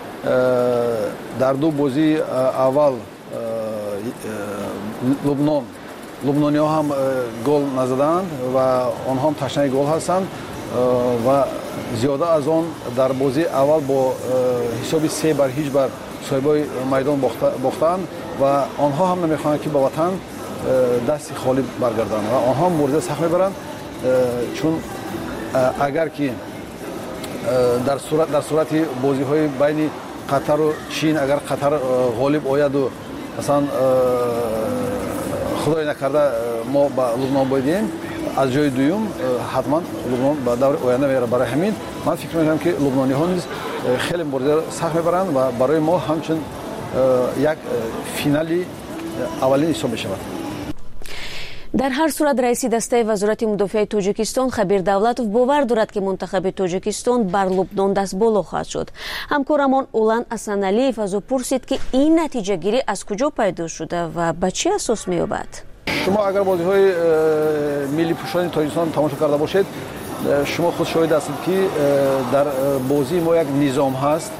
در دو بازی اول لبنان لبنانی ها هم گل نزدند و آنها هم تشنه گل هستند و زیاده از آن در بازی اول با حساب سه بر هیچ بر صاحبای میدان باختند و آنها هم نمیخواهند که به وطن دست خالی برگردند و آنها هم مبارزه سخت میبرند چون اگر که در صورت در صورت بازی های بین قطر و چین اگر قطر غالب آید و مثلا خدای نکرده ما با لبنان بایدیم از جای دوم حتما لبنان به دور آینده میره. برای همین من فکر میکنم که لبنانی ها نیز خیلی مبارزه سخت میبرند و برای ما همچون یک فینالی اولین حساب میشود. در هر صورت رئیس دسته وزارت مدافع تاجیکستان خبیر давлатов باور دارد که منتخب تاجیکستان بر لبنان دست بالا خواهد شد. همکارمان اولان اسنعلیف از او پرسید که این نتیجه گیری از کجا پیدا شده و به چه اساس می‌یابد؟ شما اگر بازی های ملی پوشانی تاجیکستان تماشا کرده باشید، شما خود شاهد هستید که در بازی ما یک نظام هست.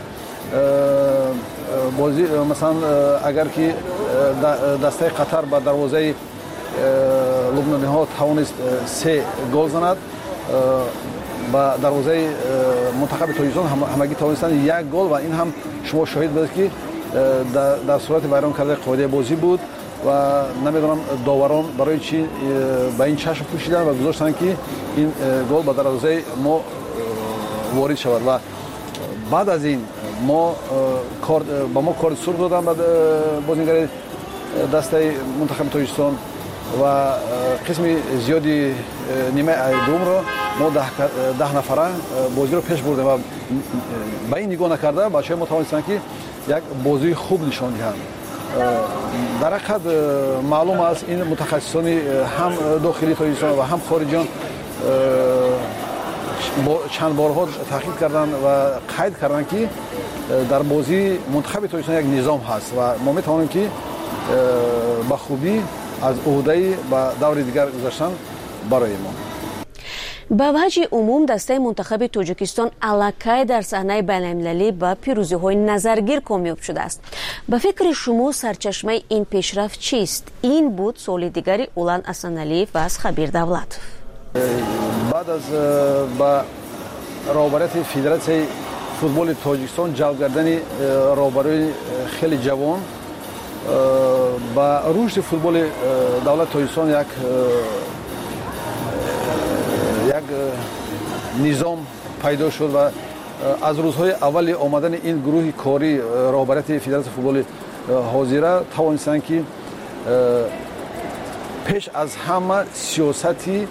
بازی مثلا اگر که دسته قطر با دروازه لبنانی ها توانست سه گل زند، با دروازه منتخب تاجیکستان همگی توانستند یک گل و این هم شما شاهد بودید که در صورت بیان کرده قاعده بازی بود و نمیدونم داوران برای چی به این چشم پوشیدن و گذاشتن که این گل به دروازه ما وارد شود و بعد از این ما کار با ما کار سر دادن به بازیگر دسته منتخب تاجیکستان و قسم زیادی نیمه دوم رو ما ده, ده نفره بازی رو پیش بردیم و به این نگاه نکرده بچه‌ها ما توانستن که یک بازی خوب نشان دهند. در حقیقت معلوم است این متخصصان هم داخلی تاجیکستان و هم خارجیان چند بارها تحقیق کردن و قید کردن که در بازی منتخب تاجیکستان یک نظام هست و ما میتوانیم که با خوبی از عهده به دور دیگر گذاشتن برای ما. به وجه عموم دسته منتخب تاجیکستان الکی در صحنه بین‌المللی با پیروزی‌های نظرگیر کامیاب شده است. به فکر شما سرچشمه این پیشرفت چیست؟ این بود سوال دیگری اولان اسنعلیف و از خبیر давлатов. بعد از با رهبریت فدراسیون فوتبال تاجیکستان جلب کردن رهبران خیلی جوان با رشد فوتبال دولت تاجیکستان یک یک نظام پیدا شد و از روزهای اول آمدن این گروه کاری رهبریت فدراسیون فوتبال حاضره توانستند که پیش از همه سیاستی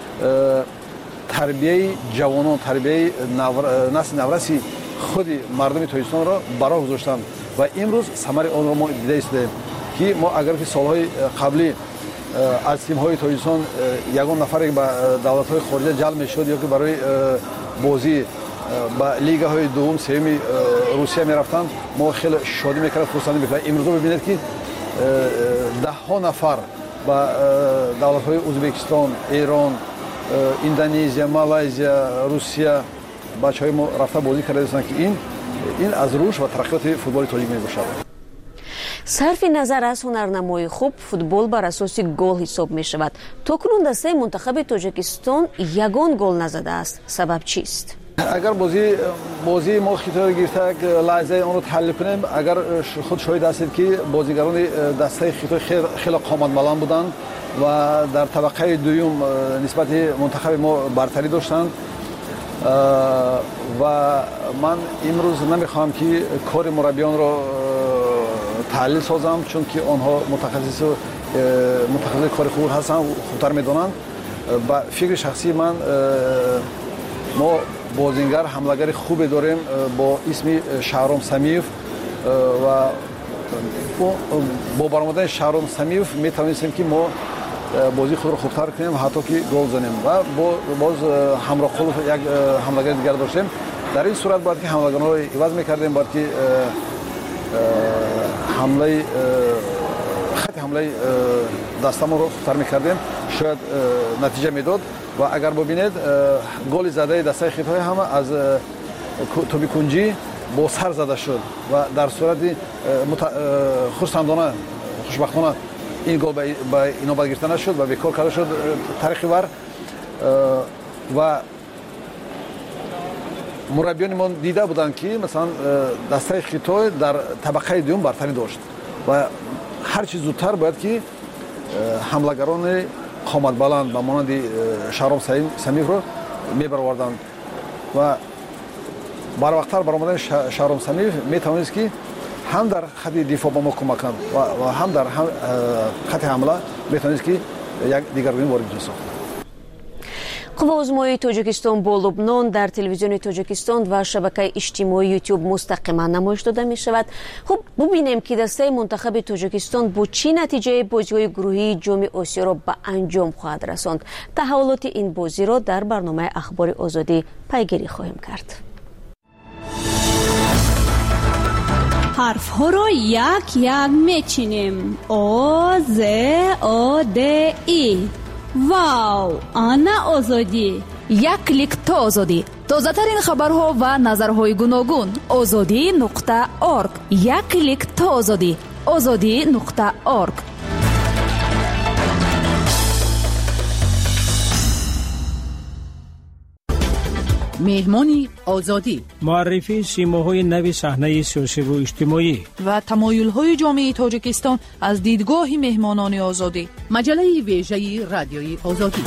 تربیه جوانان، تربیه نسل نورسی خود مردم تاجیکستان را برای گذاشتند و امروز ثمر آن را ما دیده استیم که ما اگر که سالهای قبلی از تیم‌های تاجیکستان یگان نفر با دولت‌های خارجی جلب می‌شد یا که برای بازی با لیگ‌های دوم سوم روسیه می‌رفتند، ما خیلی شادی می‌کردیم، خرسندی می‌کردیم. امروز ببینید که ده ها نفر با دولت‌های ازبکستان، ایران، اندونزیا، مالزیا، روسیه بچه‌های ما رفته بازی کرده هستند که این این از رشد و ترقیات فوتبال تاجیک می‌باشد. صرف نظر از هنرنمای خوب فوتبال بر اساس گل حساب می شود. تاکنون دسته منتخب تاجیکستان یگان گل نزده است. سبب چیست؟ اگر بازی بازی ما خطر گرفته یک لحظه اون رو تحلیل کنیم، اگر خود شاهد هستید که بازیگران دسته خطر خیلی خیلی قامت بلند بودند و در طبقه دوم نسبت منتخب ما برتری داشتند و من امروز نمیخوام که کار مربیان رو تحلیل سازم چون که آنها متخصص متخصص کار خوب هستند و خوبتر میدونند. با فکر شخصی من ما بازیگر حمله‌گر خوبی داریم با اسم شهرام سمیف و با برآمدن شهرام سمیف میتوانیم که ما بازی خود را خوبتر کنیم حتی که گل زنیم و باز همراه خود یک حمله‌گر دیگر داشتیم. در این صورت باید که حمله‌گران رو عوض میکردیم، باید که حمله خط حمله دستمون رو خوبتر میکردیم، شاید نتیجه میداد و اگر ببینید گل زده دسته خطای همه از توبی کنجی با سر زده شد و در صورت خرسندانه خوشبختانه این گل به اینا گرفته نشد و بیکار کرده شد تاریخی ور و مربیان ما دیده بودند که مثلا دسته خطای در طبقه دوم برتری داشت و هر چیز زودتر باید که حمله‌گران قامت بلند به مانند شهرام سمیف رو میبروردند و بروقتر برآمدن شهرام سمیف میتوانست که هم در خط دفاع به ما کمک کند و هم در خط حمله میتوانست که یک دیگرگونی وارد بشود. قوازموی تاجیکستان با لبنان در تلویزیون تاجیکستان و شبکه اجتماعی یوتیوب مستقیما نمایش داده می شود. خب ببینیم که دسته منتخب تاجیکستان با چی نتیجه بازی‌های گروهی جام آسیا را به انجام خواهد رساند. تحولات این بازی را در برنامه اخبار آزادی پیگیری خواهیم کرد. حرف ها را یک یک میچینیم. او ز او د ای. واو، آنا آزادی. یک کلیک تا آزادی. تازه ترین خبرها و نظرهای گوناگون. آزادی نقطه اورگ. یک کلیک تا آزادی. آزادی نقطه اورگ. مهمانی آزادی، معرفی سیماهای نوی صحنه سیاسی و اجتماعی و تمایل‌های جامعه تاجیکستان از دیدگاه مهمانان آزادی. مجله ویژه رادیوی آزادی.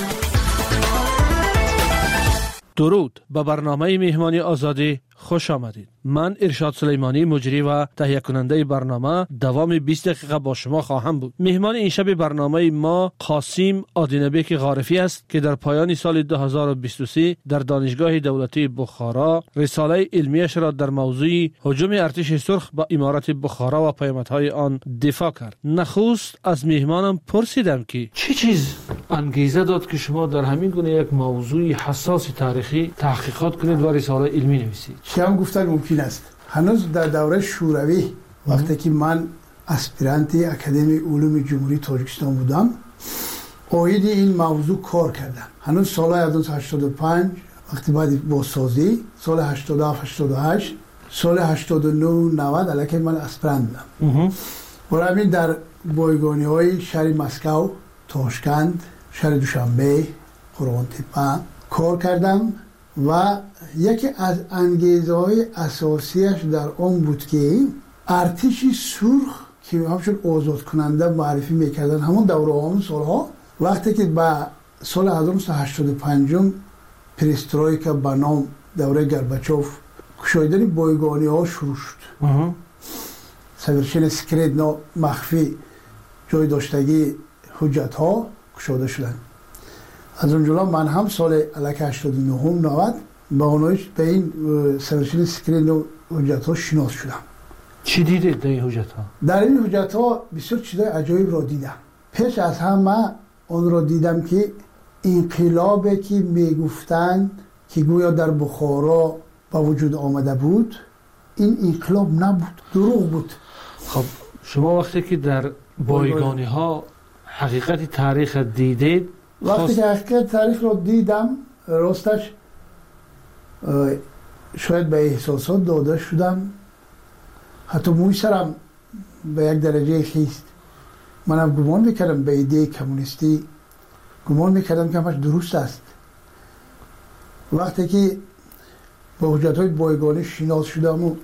درود، به برنامه مهمانی آزادی خوش آمدید. من ارشاد سلیمانی، مجری و تهیه کننده برنامه، دوام بیست دقیقه با شما خواهم بود. مهمان این شب برنامه ما قاسم آدینبک غارفی است که در پایان سال دو هزار و بیست و سه در دانشگاه دولتی بخارا رساله علمیش را در موضوع هجوم ارتش سرخ به امارت بخارا و پیامدهای آن دفاع کرد. نخست از مهمانم پرسیدم که چه چیز انگیزه داد که شما در همین گونه یک موضوع حساس تاریخی تحقیقات کنید و رساله علمی نویسید؟ چم گفتن ممکن است. هنوز در دوره شوروی وقتی که من اسپیرانت اکادمی علوم جمهوری تاجیکستان بودم، اوید این موضوع کار کردم. هنوز سال هزار و نهصد و هشتاد و پنج وقتی بعد بازسازی، سال هشتاد و هفت هشتاد و هشت، سال هشتاد و نه نود الکی من اسپیرانت بودم. برای همین در بایگانی های شهر مسکو، تاشکند، شهر دوشنبه، قرغان تپه کار کردم و یکی از انگیزه های اساسیش در آن بود که ارتش سرخ که همچون آزاد کننده معرفی میکردن همون دوره همون سالها، وقتی که به سال هزار و نهصد و هشتاد و پنج پریسترویکا به نام دوره گرباچوف کشایدن بایگانی ها شروع شد. سویرشن سکرید نا مخفی جای داشتگی حجت ها کشاده شدن. از اونجا من هم سال الک هشتاد و نه نود با اونایش به این سویرشن سکرین و حجت ها شناس شدم. چی دیدید در این حجت ها؟ در این حجت ها بسیار چیزای عجایب را دیدم. پیش از همه اون را دیدم که انقلابی که میگفتن که گویا در بخارا با وجود آمده بود، این انقلاب نبود، دروغ بود. خب شما وقتی که در بایگانی ها حقیقت تاریخ دیدید، وقتی که حقیقت تاریخ رو دیدم راستش شاید به احساسات داده شدم، حتی موی سرم به یک درجه خیست. منم گمان میکردم به ایده کمونیستی، گمان میکردم که همش درست است. وقتی که با حجت های بایگانی شناس شدم و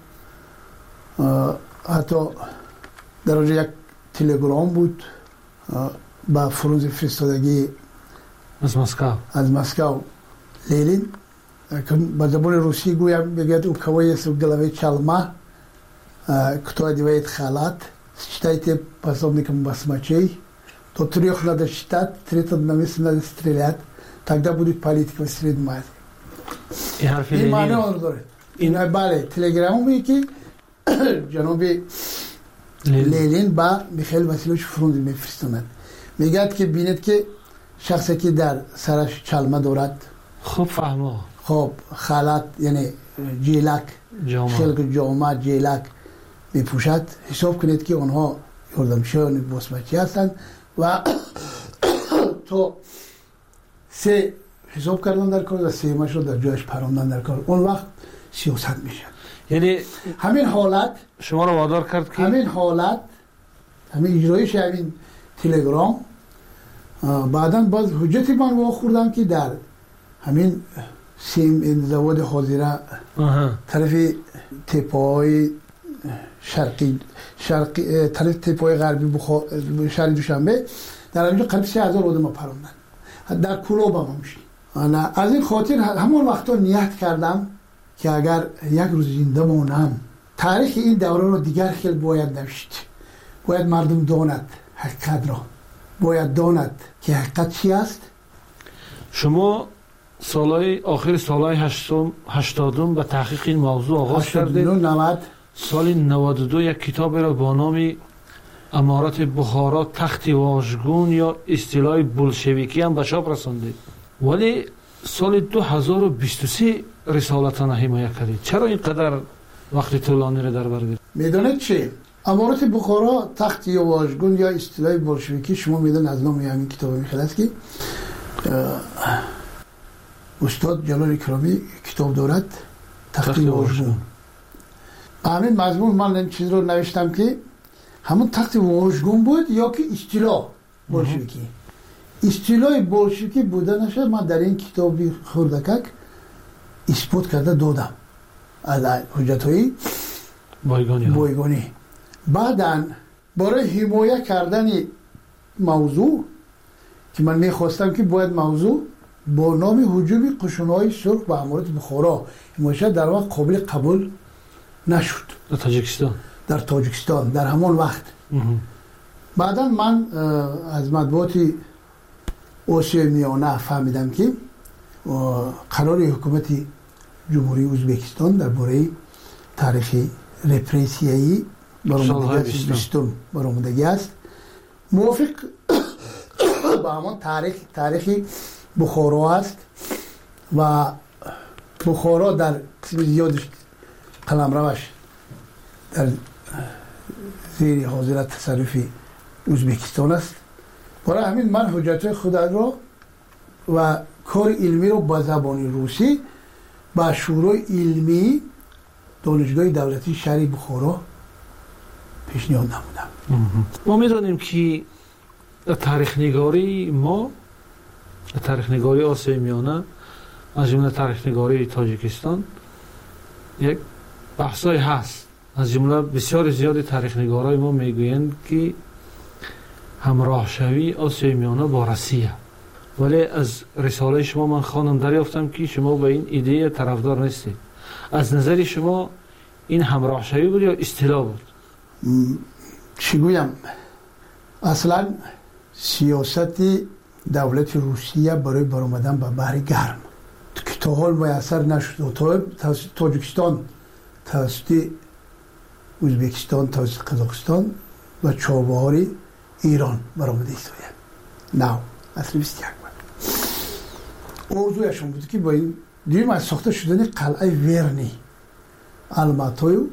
حتی در آنجا یک تلگرام بود با فرانز فرستادگی از مسکو از مسکو لیلین با زبان روسی گویم بگید او کوای سو گلوی چلمه кто одевает халат, считайте пособником басмачей, тот трех надо считать, третьего на месте надо стрелять, тогда будет политика среди мать. این معنی آن داره. این بله تلگرامی که جناب لینین با میخائیل واسیلیویچ فرانز میفرستند، میگه که بینید که شخصی که در سرش چلمه دارد، خوب فهمو، خب خالات یعنی جیلک، خلق جامعه جیلک میپوشد، حساب کنید که آنها یاردمشان باسمچی هستند و تو سه حساب کردن در کار و سه ماش رو در جایش پراندن در کار، اون وقت سیاست میشه. یعنی همین حالت شما رو وادار کرد که همین حالت همین اجرایش همین تلگرام بعداً باز حجتی من با خوردم که در همین سیم این زواد حاضره طرف تپای شرقی شرقی طرف تپای غربی بخار شهر دوشنبه در اینجا قریب سه هزار آدم پروندن در کلوب هم میشه. انا از این خاطر همون وقتا نیت کردم که اگر یک روز زنده مونم تاریخ این دوره رو دیگر خیلی باید نوشت، باید مردم داند حقیقت را، باید داند که حقیقت چی است. شما سالهای آخر سالهای هشتادم به تحقیق این موضوع آغاز کردید. سال نود و دو یک کتاب را با نام امارت بخارا تخت واژگون یا اصطلاح بولشویکی هم به چاپ رساندید، ولی سال دو هزار و بیست و سه رسالتان حمایت کردید. چرا اینقدر وقت طولانی را در بر گرفتید؟ میدونید چی؟ امارت بخارا تخت واژگون یا اصطلاح بولشویکی، شما میدونید از نام همین کتاب میخواد است که استاد جلال اکرامی کتاب دارد تخت واژگون. همین مضمون من این چیز رو نوشتم که همون تخت واژگون بود یا که اصطلاح بولشویکی. اصطلاح بولشویکی بودنش من در این کتابی خردکک اثبات کرده دادم از حجت‌های بایگانی. بایگانی. بعداً برای حمایت کردن موضوع که من میخواستم که باید موضوع با نام هجوم قشون‌های سرخ به امارت بخارا حمایت در واقع قابل قبول نشد در تاجیکستان در تاجیکستان در همان وقت. بعدا من از مطبوعات آسیای میانه فهمیدم که قرار حکومت جمهوری ازبکستان درباره تاریخ رپریسیایی برآمدگی برآمدگی است موافق با همان تاریخ تاریخ بخارا است و بخارا در قسم زیادش قلمروش در زیر حاضرت تصرف ازبکستان است. برای همین من حجت خود را و کار علمی رو با زبان روسی با شورای علمی دانشگاه دولتی شهر بخارا پیشنهاد نمودم. ما میدونیم که تاریخ نگاری ما تاریخ نگاری آسیای میانه از جمله تاریخ نگاری تاجیکستان یک بحثای هست. از جمله بسیار زیاد تاریخ نگارای ما میگویند که همراه شوی آسیای میانه با روسیه، ولی از رساله شما من خواندم دریافتم که شما به این ایده طرفدار نیستید. از نظر شما این همراه شوی بود یا اصطلاح بود؟ چی گویم؟ اصلا سیاست دولت روسیه برای برآمدن به بحر گرم که تا حال میسر نشد. توسط تاجیکستان، توسط ازبکستان، توسط قزاقستان و چابهار ایران برآمده است. نه اصلا بیست یک بود. موضوعشون بود که با این دیرم از ساخته شدن قلعه ورنی الماتای و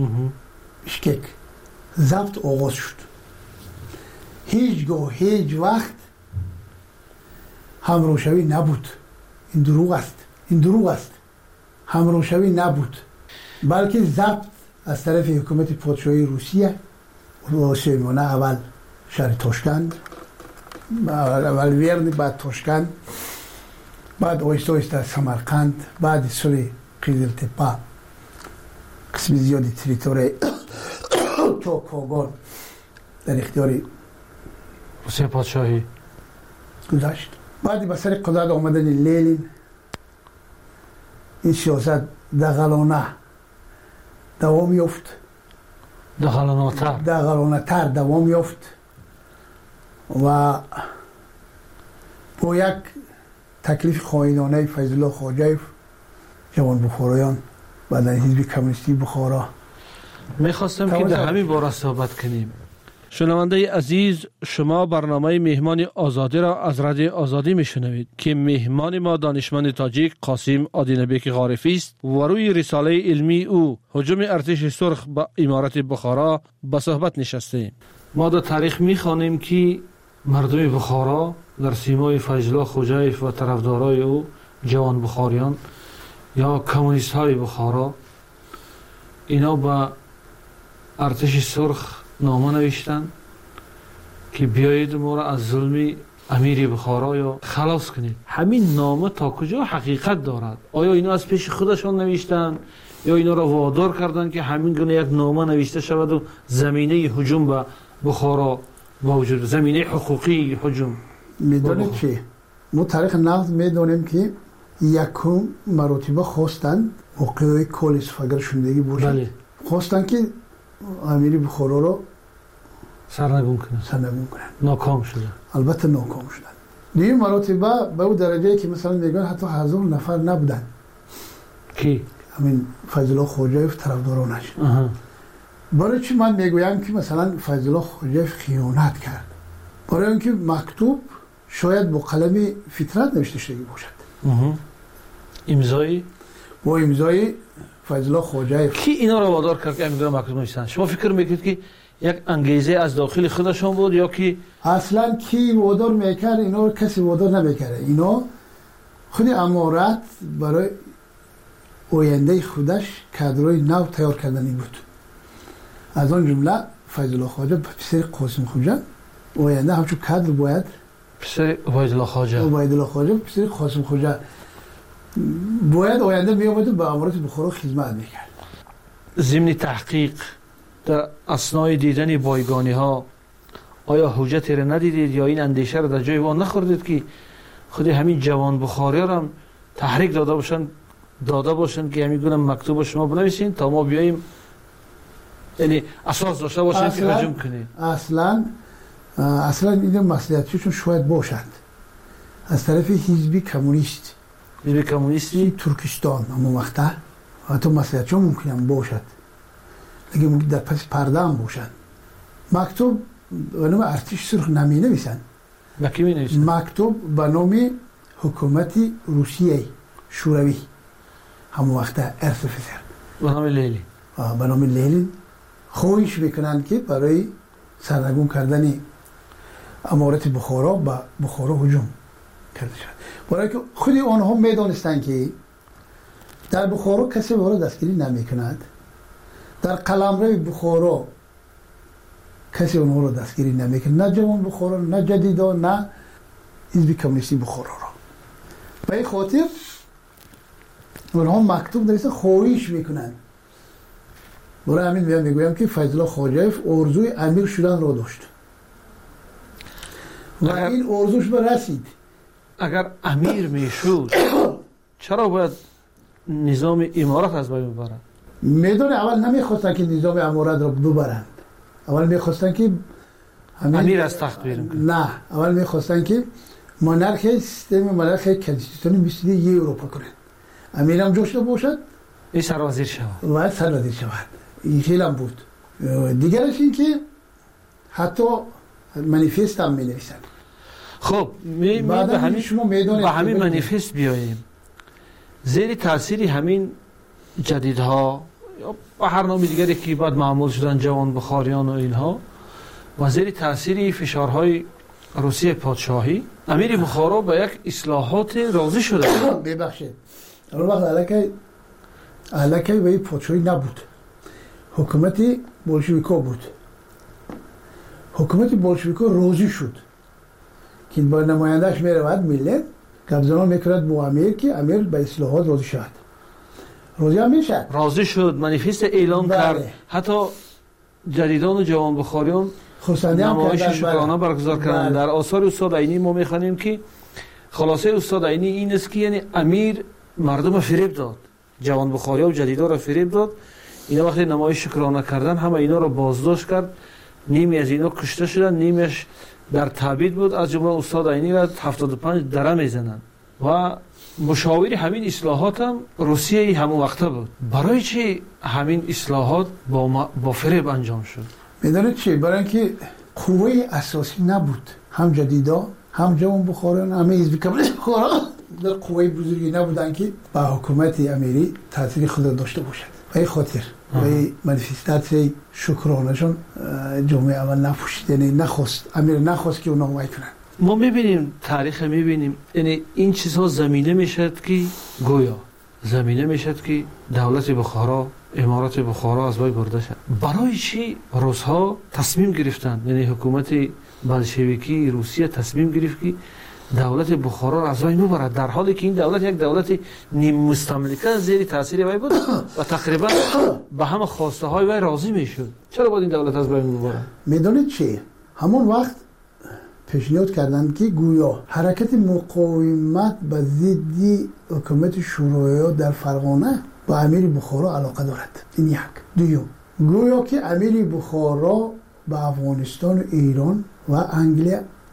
بشکک ضبط آغاز شد. هیچگاه هیچ وقت همراهشوی نبود. این دروغ است. این دروغ است. همراهشوی نبود، بلکه ضبط از طرف حکومت پادشاهی روسیه و آسیای میانه، اول شهر تاشکند، اول ورن، بعد تاشکند، بعد آیسته آیسته سمرقند، بعد سال قیزلتپه قسم زیادی تریتوری تا کاغان در اختیار روسیه پادشاهی گذاشت. بعد به سر قدرت آمدن لنین این سیاست دغلانه دوام یافت، دغلانه‌تر دغلانه‌تر دوام یافت و با یک تکلیف خائنانه فیض الله خواجه جوان بخارایان بعد حزب کمونیستی بخارا. میخواستم که در همین باره صحبت کنیم. شنونده عزیز، شما برنامه مهمان آزادی را از رادیو آزادی میشنوید که مهمان ما دانشمند تاجیک قاسم آدینبک غارفی است و روی رساله علمی او هجوم ارتش سرخ به امارت بخارا به صحبت نشسته. ما در تاریخ میخوانیم که مردم بخارا در سیمای فیض الله خوجیف و طرفدارای او جوان بخاریان یا کمونیست های بخارا اینا به ارتش سرخ نامه نوشتن که بیایید ما را از ظلم امیر بخارا یا خلاص کنید. همین نامه تا کجا حقیقت دارد؟ آیا اینا از پیش خودشان نوشتن یا اینا را وادار کردن که همین گونه یک نامه نوشته شود و زمینه هجوم به بخارا موجود، زمینه حقوقی هجوم؟ میدونید چی؟ ما تاریخ نقد میدونیم که یکم مراتبه خواستن موقعی کل استفاگر شدگی باشد. بله. خواستن که امیر بخارا رو سرنگون کنن. سرنگون کنن. ناکام شدن. البته ناکام شدن. دیگه مراتبه به اون درجه که مثلا میگن حتی هزار نفر نبودن کی همین فیض الله خوجایف طرفدارانش. برای چی من میگویم که مثلا فیض الله خوجایف خیانت کرد؟ برای اینکه مکتوب شاید با قلم فطرت نوشته شده باشد. امضای با امضای فیض الله خوجایف. کی اینا رو وادار کرد که امضای مکتوب نوشتن؟ شما فکر میکنید که یک انگیزه از داخل خودشون بود یا که اصلا کی وادار میکرد؟ اینا رو کسی وادار نمیکرد. اینا خود امارت برای آینده خودش کادرای نو تیار کردنی بود. از آن جمله فیض الله خواجه پسر قاسم خوجه آینده همچون کادر باید پسر عبید الله خواجه عبید الله خواجه پسر قاسم خوجه باید آینده میامد به امارت بخارا خدمت میکرد. ضمن تحقیق در اثنای دیدن بایگانی ها آیا حجتی را ندیدید یا این اندیشه را در جای وان نخوردید که خود همین جوان بخاری را هم تحریک داده باشن داده باشن که همین گونه مکتوب شما بنویسین تا ما بیاییم، یعنی اساس داشته باشن که هجوم کنیم؟ اصلا اصلا این مسئولیتشون شاید باشد از طرف حزب کمونیست حزب کمونیستی ترکستان همون وقته حتی مسئولیتشون ممکنه باشد، دیگه ممکن در پس پرده هم باشد. مکتوب به نام ارتش سرخ نمی نویسن. با کی می نویسن؟ مکتوب به نام حکومت روسیه شوروی همون وقته ارسفسر به نام لیلی به نام لیلی خواهش میکنن که برای سرنگون کردن امارت بخارا به بخارا هجوم کرده شد. برای که خود آنها میدانستند که در بخارا کسی به را دستگیری نمی کند، در قلمرو بخارا کسی اونها را دستگیری نمی کند، نه جوان بخارا نه جدیدا نه حزب کمونیستی بخارا را. به این خاطر اونها مکتوب نویسن خواهش میکنند. برای همین میام میگویم که فیض الله خوجایف آرزوی امیر شدن را داشت و این آرزوش به رسید. اگر امیر میشد چرا باید نظام امارت از بین ببرند؟ میدونه اول نمیخواستن که نظام امارت را ببرند، اول میخواستن که امیر از تخت بیرون کنند. نه، اول میخواستن که مونارخی سیستم مونارخی کانستیتوشنی مثل یه اروپا کنند. امیر هم جوش باشد، این سرازیر شود و سرازیر شود. این خیلی هم بود. دیگرش این که حتی منیفست هم می نویسن. خب می می به همین شما میدونید به همین منیفست بیاییم. زیر تاثیر همین جدیدها یا به هر نام دیگری که بعد معمول شدن جوان بخاریان و اینها و زیر تاثیر فشارهای روسیه پادشاهی امیر بخارا به یک اصلاحات راضی شده. ببخشید اون وقت علاقه علاقه به پادشاهی نبود، حکومت بولشویکا بود. حکومت بولشویکا راضی شد که با نمایندهش میرود ملت گپزنان میکرد با امیر که امیر به اصلاحات راضی شد. راضی هم میشد. راضی شد، منیفست اعلام بله. کرد. حتی جدیدان و جوان بخاریان نمایش شکرانه برگزار کردند. در آثار استاد عینی ما میخوانیم که خلاصه استاد عینی این است که یعنی امیر مردم فریب داد، جوان بخاریا و جدیدا را فریب داد. اینا وقتی نمایش شکرانه کردن همه اینا را بازداشت کرد، نیمی از اینا کشته شدن، نیمیش در تبعید بود. از جمله استاد عینی را هفتاد و پنج دره میزنن و مشاور همین اصلاحات هم روسیه همون وقته بود. برای چی همین اصلاحات با با فریب انجام شد؟ میدونید چی؟ برای اینکه قوه اساسی نبود، هم جدیدا هم جوان بخاران همه حزب کمونیست بخارا در قوه بزرگی نبودن که با حکومت امیری تاثیر خود داشته باشد. به این خاطر به منیفستاسیون شکرانهشون جامعه اول نپوشید، یعنی نخواست امیر نخواست که اونا وای کنن. ما میبینیم تاریخ میبینیم یعنی این چیزها زمینه میشد که گویا زمینه میشد که دولت بخارا امارت بخارا از بین برده شد. برای چی روس‌ها تصمیم گرفتند، یعنی حکومت بلشویکی روسیه تصمیم گرفت که دولت بخارا را از بین ببرد، در حالی که این دولت یک دولت نیم مستملکه زیر تاثیر وی بود و تقریبا به همه خواسته های وی راضی میشد. چرا باید این دولت از بین ببرد؟ میدونید چی؟ همون وقت پیشنهاد کردند که گویا حرکت مقاومت به ضد حکومت شوروی در فرغانه با امیر بخارا علاقه دارد. این یک. دوم گویا که امیر بخارا به افغانستان و ایران و انگلیس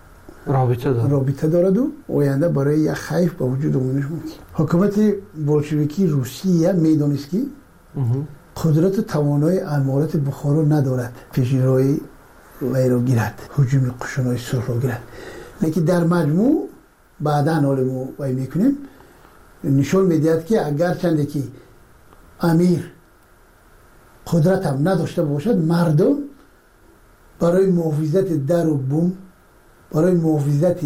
رابطه داره رابطه دارد و آینده برای یک خیف به وجود اومدنش ممکن. حکومت بولشویکی روسیه میدونست که قدرت و توانایی امارات بخارا ندارد پیشروی وی را گیرد، هجوم قشونهای سرخ را گیرد. لیکن در مجموع بعدا حال ما وی میکنیم نشون میدهد که اگر چنده که امیر قدرت هم نداشته باشد، مردم برای محافظت در و بوم، برای محافظت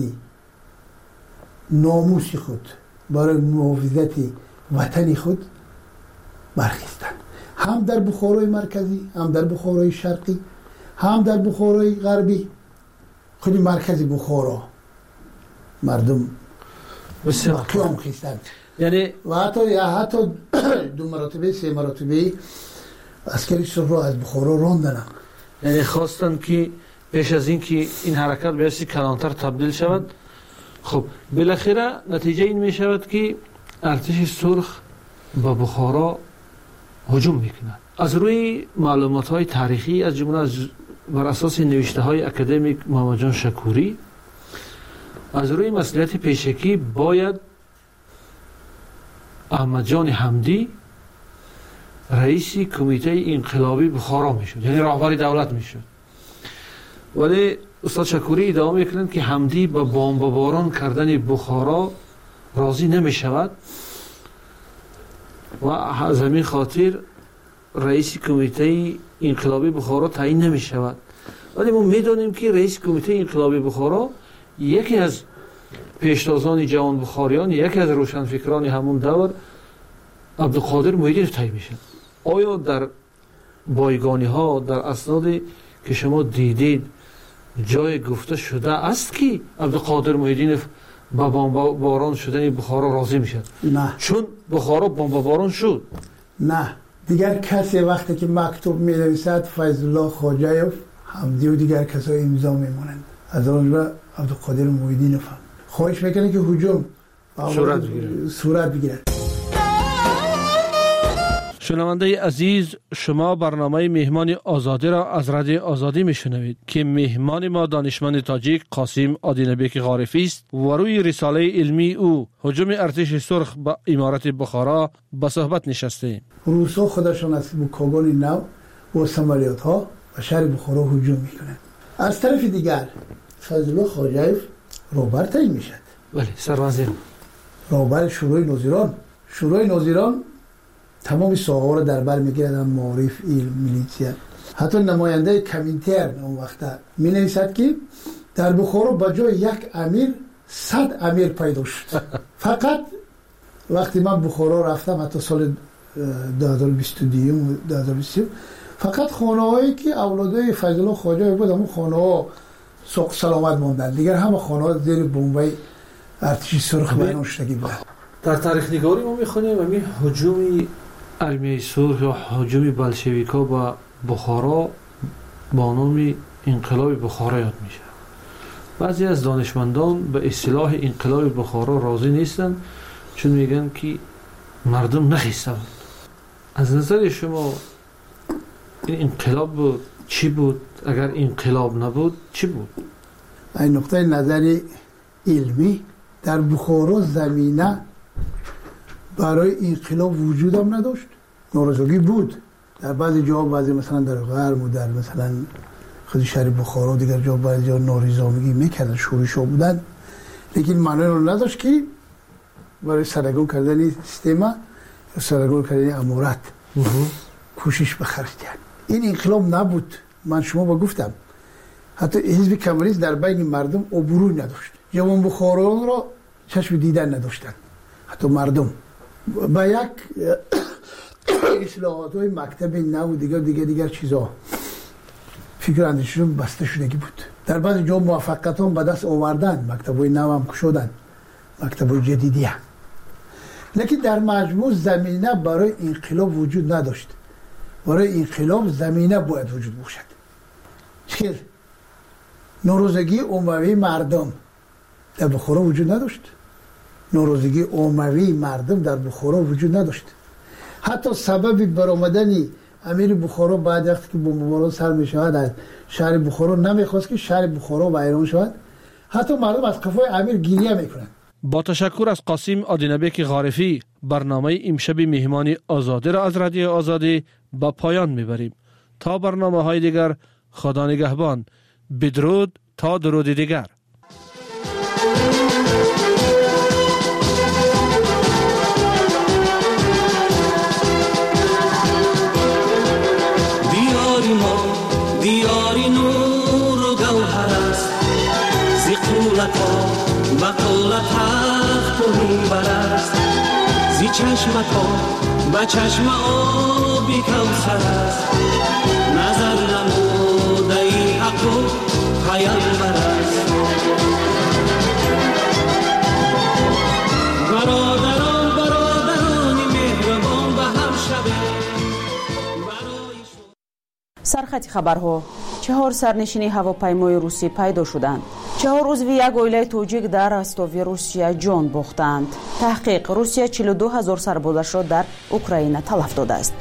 ناموس خود، برای محافظت وطن خود برخیستند. هم در بخارای مرکزی، هم در بخارای شرقی، هم در بخارای غربی. خود مرکز بخارا مردم بسیار قیام خیستند. یعنی و حتی یا حتی دو مراتبه سه مراتبه عسکری سرخ را از بخارا راندند. یعنی خواستن که پیش از این که این حرکت به اسی کلانتر تبدیل شود. خب بالاخره نتیجه این می شود که ارتش سرخ به بخارا هجوم میکند. از روی معلومات های تاریخی از جمله از بر اساس نوشته های اکادمیک محمد جان شکوری، از روی مسئولیت پیشکی باید احمد جان حمدی رئیس کمیته انقلابی بخارا میشد، یعنی رهبر دولت میشد. ولی استاد شکوری ادامه میکنند که حمدی با بمباران کردن بخارا راضی نمیشود و از همین خاطر رئیس کمیته انقلابی بخارا تعیین نمیشود. ولی ما میدونیم که رئیس کمیته انقلابی بخارا یکی از پیشتازان جوان بخاریان، یکی از روشنفکران همون دور عبدالقادر محیدینوف تعیین میشد. آیا در بایگانی ها در اسنادی که شما دیدید جای گفته شده است که عبدالقادر محیدینوف با بمباران شدن بخارا راضی میشد؟ نه، چون بخارا بمباران شد. نه، دیگر کسی وقتی که مکتوب می نویسد فیض الله خواجه‌یوف، حمدی و دیگر کسای امضا میمونند. از آن به عبدالقادر محیدینوف خواهش میکنه که هجوم صورت بگیرد. صورت بگیرد. شنونده عزیز، شما برنامه مهمان آزادی را از رادیو آزادی میشنوید که مهمان ما دانشمند تاجیک قاسم عادلبیک غارفی است و روی رساله علمی او هجوم ارتش سرخ به امارت بخارا به صحبت نشسته. روسا خودشان از بوکاگان نو و سمالیات ها و شهر بخارا هجوم میکنند. از طرف دیگر فضل الله خواجه‌یوف رهبر تعیین میشد. بله، سروزیر رهبر شورای ناظران. شورای ناظران تمام ساحه‌ها را در بر میگیرد، معارف، علم، میلیتیا. حتی نماینده کمینترن اون وقت می نویسد که در بخارا به جای یک امیر صد امیر پیدا شد. فقط وقتی من بخارا رفتم حتی سال دو هزار و بیست و دو دو هزار و بیست و سه فقط خانه‌هایی که اولادای فضل الله خواجه‌یوف بود همون خانه‌ها سوق سلامت ماندن، دیگر همه خانه‌ها زیر بمبای ارتش سرخ بنا شدگی بود. در تاریخ نگاری ما میخونیم همین هجوم ارمیه سرخ یا هجوم بلشویکا به بخارا با نام انقلاب بخارا یاد میشه. بعضی از دانشمندان به اصطلاح انقلاب بخارا راضی نیستن چون میگن که مردم نخیسته بود. از نظر شما این انقلاب بود چی بود؟ اگر انقلاب نبود چی بود؟ این نقطه نظر علمی در بخارا زمینه برای انقلاب وجود هم نداشت. ناراضگی بود در بعضی جا، بعضی مثلا در غرب و در مثلا خود شهر بخارا دیگر جا بعضی جا ناریزامگی میکردن، شورش‌ها بودن، لیکن معنی رو نداشت که برای سرگون کردن سیستم یا سرگون کردن امارت کوشش بخرج کرد. این انقلاب نبود. من شما با گفتم حتی حزب کمونیست در بین مردم عبوری نداشت. جوان بخارایان را چشم دیدن نداشتند. حتی مردم با یک اصلاحات های مکتب نو دیگر دیگر دیگر چیزا فکر اندیششون بسته شدگی بود. در بعض جا موفقیت هم به دست آوردن، مکتب های نو هم کشودن، مکتب های جدیدی هم. لیکن در مجموع زمینه برای انقلاب وجود نداشت. برای انقلاب زمینه باید وجود باشد. چرا؟ ناراضگی عمومی مردم در بخارا وجود نداشت. ناراضگی عمومی مردم در بخارا وجود نداشت. حتی سبب برآمدن امیر بخارا بعد وقتی که بمباران سر می شود از شهر بخارا نمیخواست که شهر بخارا ویران شود. حتی مردم از قفای امیر گریه میکنن. با تشکر از قاسم آدینبک غارفی برنامه امشب مهمان آزادی را از رادیو آزادی به پایان میبریم. تا برنامه های دیگر خدا نگهبان. بدرود تا درود دیگر. دیاری ما دیاری نور و گوهر است، زی قولت ها و قولت حق و میبر است، زی چشمت ها و چشم آبی کوثر است، نظر نموده ای حق و پیامبر است. برادران برادرانی مهربان به هم شبه. سرخط خبرها. چهار سرنشین هواپیمای روسی پیدا شدند. چهار عضو یک اویله توجیک در رستوی روسیه جان باختند. تحقیق: روسیه چهل و دو هزار سربازش را در اوکراین تلف داده است.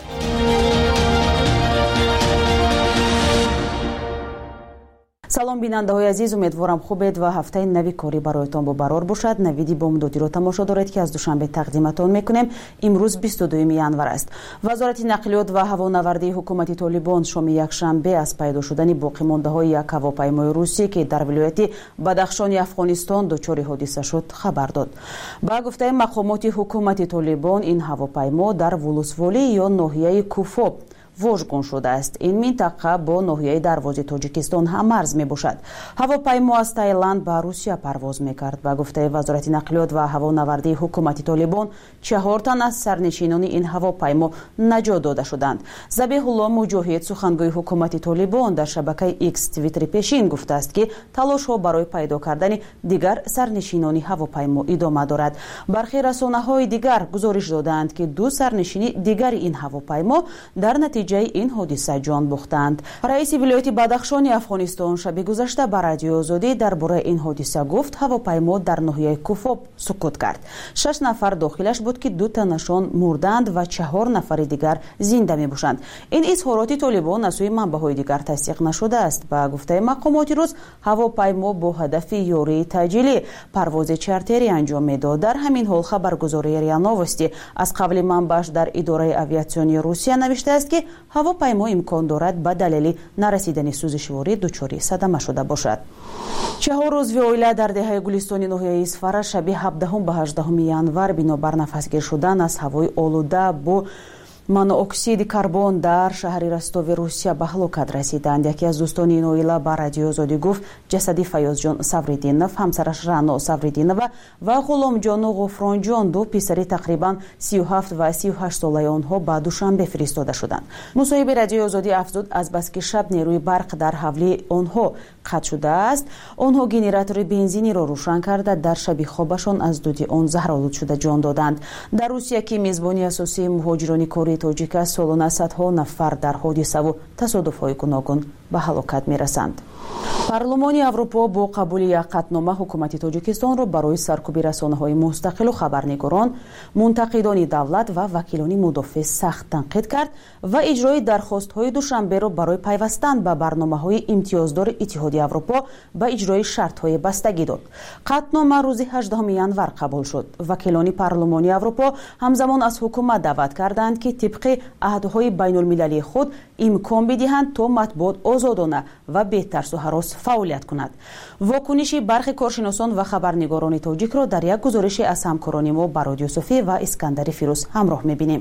салом бинандаҳои азиз, умедворам хубед ва ҳафтаи нави корӣ бароятон бо барор бошад. навиди бомдодиро тамошо доред ки аз душанбе тақдиматон мекунем. имрӯз бисту дуюми январ аст. вазорати нақлиёт ва ҳавонавардии ҳукумати толибон шоми якшанбе аз пайдо шудани боқимондаҳои як ҳавопаймои русӣ ки дар вилояти бадахшони афғонистон дучори ҳодиса шуд хабар дод. ба гуфтаи мақомоти ҳукумати толибон ин ҳавопаймо дар вулусволӣ ё ноҳияи куфоб вожгон шудааст. ин минтақа бо ноҳияи дарвози тоҷикистон ҳам марз мебошад. ҳавопаймо аз Таиланд ба Русия парвоз мекард. ба гуфтаи вазорати нақлиёт ва ҳавонавардии ҳукумати толибон, чаҳор тан аз сарнишинони ин ҳавопаймо наҷот дода шуданд. Забиҳулло Муҷоҳид, сухангӯи ҳукумати толибон, дар шабакаи X твиттери пешин гуфтааст ки талошҳо барои пайдо кардани дигар сарнишинони ҳавопаймо идома дорад. бархи расонаҳои дигар гузориш доданд ки ду сарнишини дигари ин ҳавопаймо дар натиҷаи ин ҳодиса ҷон бохтанд. раиси вилояти бадахшони афғонистон шаби гузашта ба радиои озодӣ дар бораи ин ҳодиса гуфт ҳавопаймо дар ноҳияи куфоб сукут кард. шаш нафар дохилаш буд ки ду танашон мурданд ва чаҳор нафари дигар зинда мебошанд. ин изҳороти толибон аз сӯи манбаъҳои дигар тасдиқ нашудааст. ба гуфтаи мақомоти рус, ҳавопаймо бо ҳадафи ёрии таъҷилӣ парвози чартерӣ анҷом медод. дар ҳамин ҳол хабаргузории РИА Новости аз қавли манбааш дар идораи авиатсиони Русия навиштааст ки ҳавопаймо имкон дорад ба далели нарасидани сӯзишворӣ дучори садама шуда бошад. чаҳор узви оила дар деҳаи гулистони ноҳияи Исфара шаби ҳабдаҳум ба ҳаждаҳуми январ бинобар нафасгир шудан аз ҳавои олуда бо монооксиди карбон дар шаҳри Ростови Русия ба ҳалокат расиданд. яке аз дӯстони ин оила ба радиои озодӣ гуфт ҷасади Фаёзҷон Савриддинов, ҳамсараш Раъно Савриддинова ва Ғуломҷону Ғуфронҷон, ду писари тақрибан сию ҳафт ва сию ҳашт солаи онҳо ба Душанбе фиристода шуданд. мусоҳиби радиои озодӣ афзуд, азбаски шаб нерӯи барқ дар ҳавли онҳо қатъ шудааст. онҳо генератори бензиниро рӯшан карда дар шаби хобашон аз дуди он заҳролуд шуда ҷон доданд. дар Русия ки мезбони асосии муҳоҷирони кори тоҷик аст, солона садҳо нафар дар ҳодисаву тасодуфҳои гуногун ба ҳалокат мерасанд. парлумони Аврупо бо қабули як қатнома ҳукумати Тоҷикистонро барои саркуби расонаҳои мустақилу хабарнигорон, мунтақидони давлат ва вакилони мудофиъ сахт танқид кард ва иҷрои дархостҳои Душанберо барои пайвастан ба барномаҳои имтиёздори Иттиҳоди Аврупо ба иҷрои шартҳои бастагӣ дод. қатнома рӯзи ҳаждаҳуми январ қабул шуд. вакилони парлумони Аврупо ҳамзамон аз ҳукумат даъват карданд ки тибқи аҳдҳои байнулмилалии худ имкон бидиҳанд то матбуот озодона ва бетарсу ҳарос фаъолият кунад. вокуниши бархи коршиносон ва хабарнигорони тоҷикро дар як гузориши аз ҳамкорони мо Бароди Суфӣ ва Искандари Фирӯз ҳамроҳ мебинем.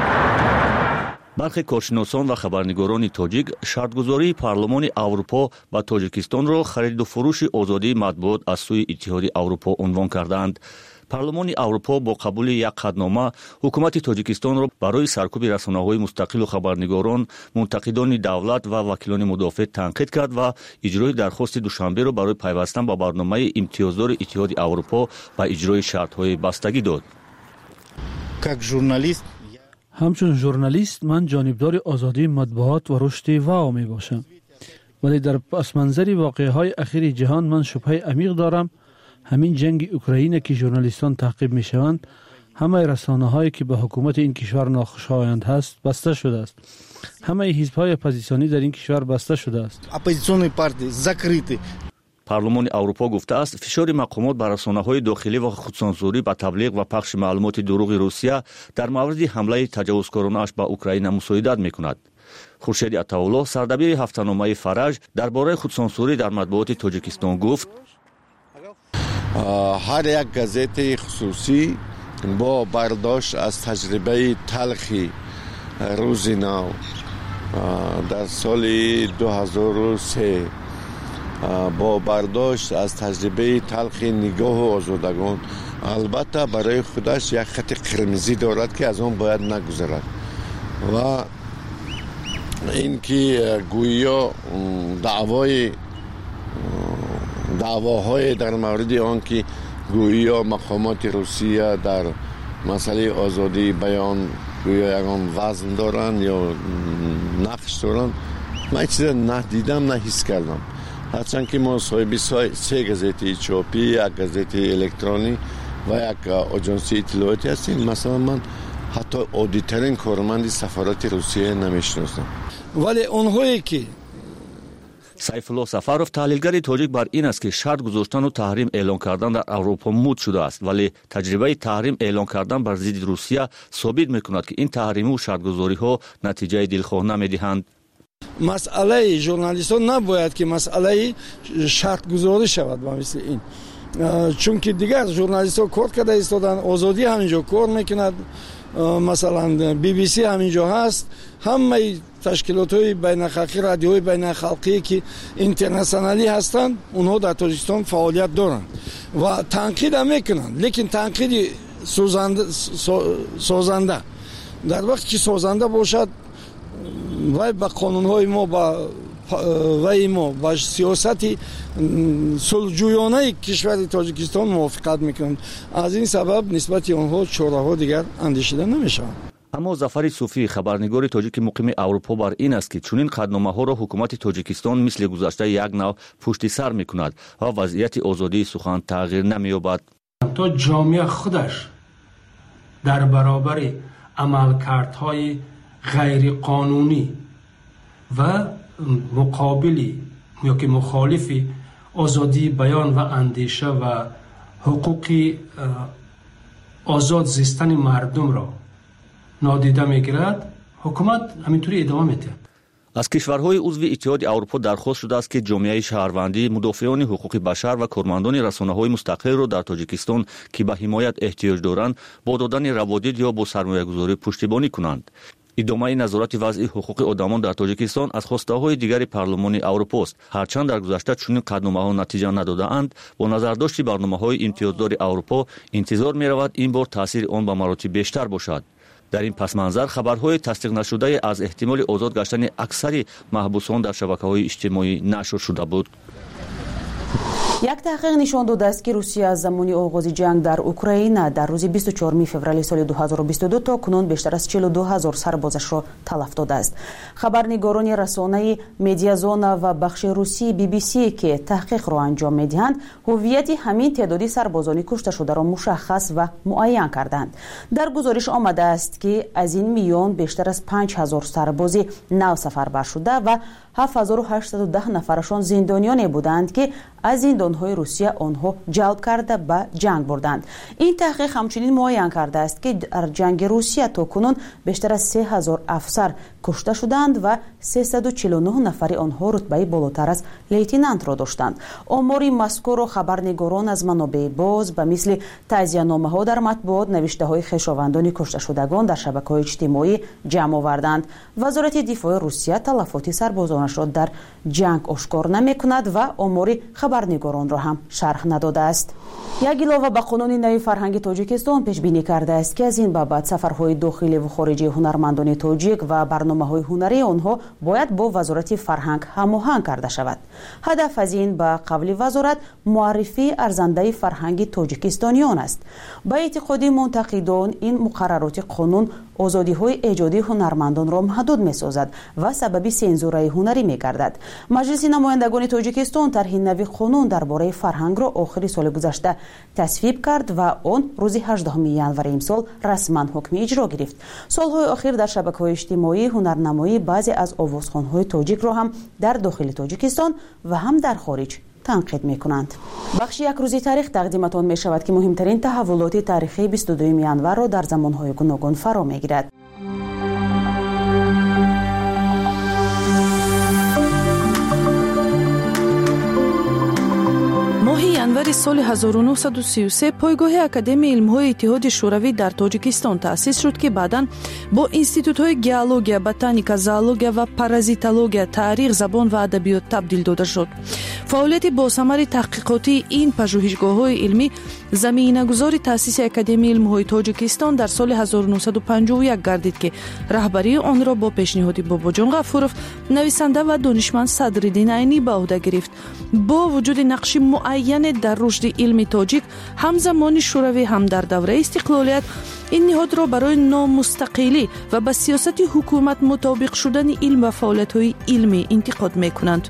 бархи коршиносон ва хабарнигорони тоҷик шартгузории парлумони Аврупо ба Тоҷикистонро хариду фурӯши озодии матбуот аз сӯи Иттиҳоди Аврупо унвон карданд. парлумони Аврупо бо қабули як қатнома ҳукумати Тоҷикистонро барои саркуби расонаҳои мустақилу хабарнигорон, мунтақидони давлат ва вакилони мудофиъ танқид кард ва иҷрои дархости Душанберо барои пайвастан ба барномаи имтиёздори Иттиҳоди Аврупо ба иҷрои шартҳои бастагӣ дод. как журналист ҳамчун журналист ман ҷонибдори озодии матбуот ва рушди вао мебошам. вале дар пасманзари воқеаҳои ахири ҷаҳон ман шубҳаи амиқ дорам. ҳамин ҷанги Украина ки журналистон таъқиб мешаванд, ҳамаи расонаҳое ки ба ҳукумати ин кишвар нохушоянд ҳаст баста шудааст. ҳамаи ҳизбҳои оппозитсионӣ дар ин кишвар баста шудааст. Оппозитсионные партии закрыты. پارلمان اروپا گفته است فشار مقامات بر رسانه‌های داخلی و خودسانسوری به تبلیغ و پخش معلومات دروغ روسیه در مورد حمله تجاوزکارانه اش به اوکراین مساعدت می‌کند. خورشید عطاالله سردبیر هفته‌نامه فرج درباره خودسانسوری در مطبوعات تاجیکستان گفت هر یک گازت خصوصی با برداشت از تجربه تلخی روز نو در سال دو هزار و سه با برداشت از تجربه تلخی نگاه آزادگان البته برای خودش یک خط قرمزی دارد که از آن باید نگذرد و اینکه گویا دعوای دعواهای در مورد آن که گویا مقامات روسیه در مسئله آزادی بیان گویا یکان وزن دارن یا نقش دارن، من چیز ندیدم نه حس کردم. هرچند که ما صاحب سه گازت چاپی، یک گازت الکترونی و یک آژانسی اطلاعاتی هستیم. مثلا من حتی عادی‌ترین کارمند سفارت روسیه نمیشناسم. ولی اونهایی که سیفالله سفرов تحلیلگری تاجیک بر این است که شرط گذاشتن و تحریم اعلان کردن در اروپا مد شده است، ولی تجربه تحریم اعلان کردن بر ضد روسیه ثابت میکند که این تحریم و شرط گذاری ها نتیجه دلخواه نمیدهند. مسئله ژورنالیستان نباید که مسئله شرط گذاری شود با مثل این، چون که دیگر ژورنالیست‌ها کار کرده ایستادن، آزادی همینجا کار میکند، مثلا بی بی سی همینجا هست، همه تشکیلات های بین الخلقی، رادیوهای بین الخلقی که اینترنشنالی هستند اونها در تاجیکستان فعالیت دارند و تنقید هم میکنند، لیکن تنقید سازنده سازنده در وقتی که سازنده باشد و با قانون‌های ما با و ما با سیاست صلح‌جویانه کشور تاجیکستان موافقت میکنند. از این سبب نسبت آنها چاره‌ها دیگر اندیشیده نمیشوند. اما ظفر صوفی خبرنگار تاجیک مقیم اروپا بر این است که چنین قدنامه‌ها را حکومت تاجیکستان مثل گذشته یک نوع پشت سر میکند و وضعیت آزادی سخن تغییر نمییابد. تا جامعه خودش در برابر عملکردهای غیر قانونی و مقابلی یا که مخالفی آزادی بیان و اندیشه و حقوق آزاد زیستن مردم را نادیده میگیرد، حکومت همینطوری ادامه میده. از کشورهای عضو اتحاد اروپا درخواست شده است که جامعه شهروندی، مدافعان حقوق بشر و کارمندان رسانه‌های مستقل را در تاجیکستان که به حمایت احتیاج دارند با دادن روادید یا با سرمایه‌گذاری پشتیبانی کنند. ادامه نظارت وضع حقوق آدمان در تاجیکستان از خواسته‌های دیگر پارلمان اروپا است. هرچند در گذشته چنین قدنامه‌ها نتیجه نداده‌اند، با نظرداشت برنامه‌های امتیازدار اروپا انتظار می‌رود این بار تاثیر آن به مراتب بیشتر باشد. در این پس منظر خبرهای تصدیق نشده از احتمال آزاد گشتن اکثر محبوسان در شبکه‌های اجتماعی نشر شده بود. یک تحقیق نشان داده است که روسیه از زمان آغاز جنگ در اوکراین در روز بیست و چهارم فوریه سال دو هزار و بیست و دو تا کنون بیشتر از چهل و دو هزار سربازش را تلف داده است. خبرنگاران رسانه مدیازونا و بخش روسی بی بی سی که تحقیق را انجام می‌دهند، هویت همین تعدادی سربازان کشته شده را مشخص و معین کردند. در گزارش آمده است که از این میان بیشتر از پنج هزار سرباز نو سفربر شده و هفت هزار و هشتصد و ده نفرشان زندانیانی بودند که از زندانهای روسیه آنها جلب کرده به جنگ بردند. این تحقیق همچنین معین کرده است که در جنگ روسیه تا کنون بیشتر از سه هزار افسر کشته شدند و سیصد و چهل و نه نفر آنها رتبه بالاتر از لیتنانت را داشتند. آمار مذکور خبرنگاران از منابع باز به مثل تعزیه‌نامه‌ها در مطبوعات، نوشته‌های خویشاوندان کشته شدگان در شبکه‌های اجتماعی جمع آوردند. وزارت دفاع روسیه تلفات سربازانش را در جنگ آشکار نمی‌کند و آمار خبرنگاران را هم شرح نداده است. یک علاوه به قانون نوی فرهنگ تاجیکستان پیش بینی کرده است که از این بابت سفرهای داخلی و خارجی هنرمندان تاجیک و برنامه‌های هنری آنها باید با وزارت فرهنگ هماهنگ کرده شود. هدف از این به قول وزارت معرفی ارزنده فرهنگ تاجیکستانیان است. به اعتقاد منتقدان این مقررات قانون آزادی‌های ایجادی هنرمندان را محدود می‌سازد و سبب سانسور هنری می‌گردد. مجلس نمایندگان تاجیکستان طرح نوی قانون درباره فرهنگ را آخر سال گذشته تصویب کرد و آن روز هجدهم ژانویه امسال رسما حکم اجرا گرفت. سالهای اخیر در شبکه‌های اجتماعی هنرنمایی بعضی از آوازخوان‌های تاجیک را هم در داخل تاجیکستان و هم در خارج تنقید میکنند. بخش یک روزی تاریخ تقدیمتان می شود که مهمترین تحولات تاریخی بیست و دوم ژانویه را در زمانهای گوناگون فرا میگیرد. ماه январи соли ҳазору нуҳсаду сию се пойгоҳи Академияи илмҳои Иттиҳоди Шӯравӣ дар Тоҷикистон таъсис шуд, ки баъдан бо институтҳои геология, ботаника, зоология ва паразитология, таърих, забон ва адабиёт табдил дода шуд. Фаъолияти босамари таҳқиқотии ин пажӯҳишгоҳҳои илмӣ заминагузори таъсиси Академияи илмҳои Тоҷикистон дар соли ҳазору нуҳсаду панҷоҳу як гардид, ки раҳбарии онро бо пешниҳоди Бобоҷон Ғафуров, нависанда ва донишманд Садриддин Айнӣ ба уҳда гирифт. бо вуҷуди нақши муайяне дар рушди илми тоҷик ҳам замони шӯравӣ, ҳам дар давраи истиқлолият, ин ниҳодро барои номустақилӣ ва ба сиёсати ҳукумат мутобиқ шудани илм ва фаъолиятҳои илмӣ интиқод мекунанд.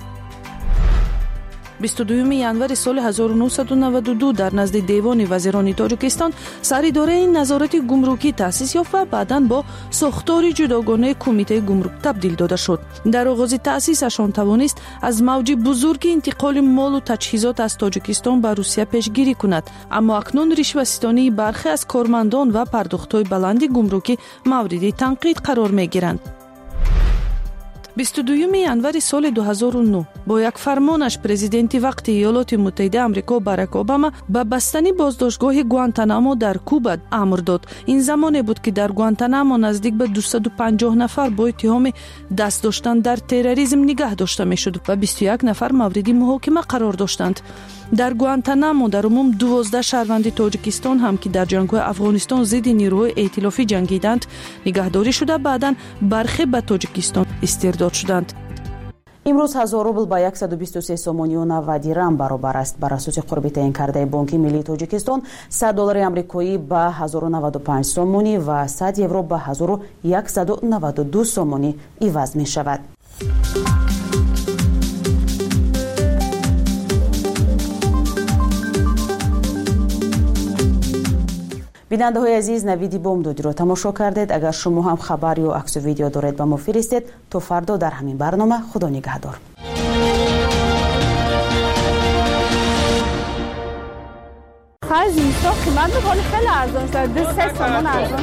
бисту дуюми январи соли ҳазору нуҳсаду наваду ду дар назди Девони вазирони Тоҷикистон саридораи назорати гумрукӣ таъсис ёфт ва баъдан бо сохтори ҷудогонаи Кумитаи гумрук табдил дода шуд. дар оғози таъсисашон тавонист аз мавҷи бузурги интиқоли молу таҷҳизот аз Тоҷикистон ба Русия пешгирӣ кунад, аммо акнун ришваситонии бархе аз кормандон ва пардохтҳои баланди гумрукӣ мавриди танқид қарор мегиранд. бисту дуюми январи соли ду ҳазору нӯ бо як фармонаш президенти вақти Иёлоти Муттаҳидаи Амрико Барак Обама ба бастани боздоштгоҳи Гуантанамо дар Куба амр дод. ин замоне буд, ки дар Гуантанамо наздик ба дусаду панҷоҳ нафар бо иттиҳоми даст доштан дар терроризм нигоҳ дошта мешуд ва бисту як нафар мавриди муҳокима қарор доштанд. дар Гуантанамо дар умум дувоздаҳ шаҳрванди Тоҷикистон ҳам, ки дар ҷангҳои Афғонистон зидди нирӯҳои эътилофӣ ҷангиданд, нигоҳдорӣ шуда баъдан бархе ба Тоҷикистон истирдод шуданд. имрӯз ҳазор рубл ба яксаду бисту се сомонию навад дирам баробар аст. бар асоси қурби таъин кардаи Бонки Миллии Тоҷикистон, сад доллари амрикоӣ ба ҳазору наваду панҷ сомонӣ ва сад евро ба ҳазору яксаду наваду ду сомонӣ иваз мешавад. бинандаҳои азиз, навиди бомдодиро тамошо кардед. агар шумо ҳам хабар ё аксу видео доред ба мо фиристед. то фардо дар ҳамин барнома. худо нигаҳдор. خزین سو قیمت میکنه خیلی ارزان شده دو سه تومن ارزان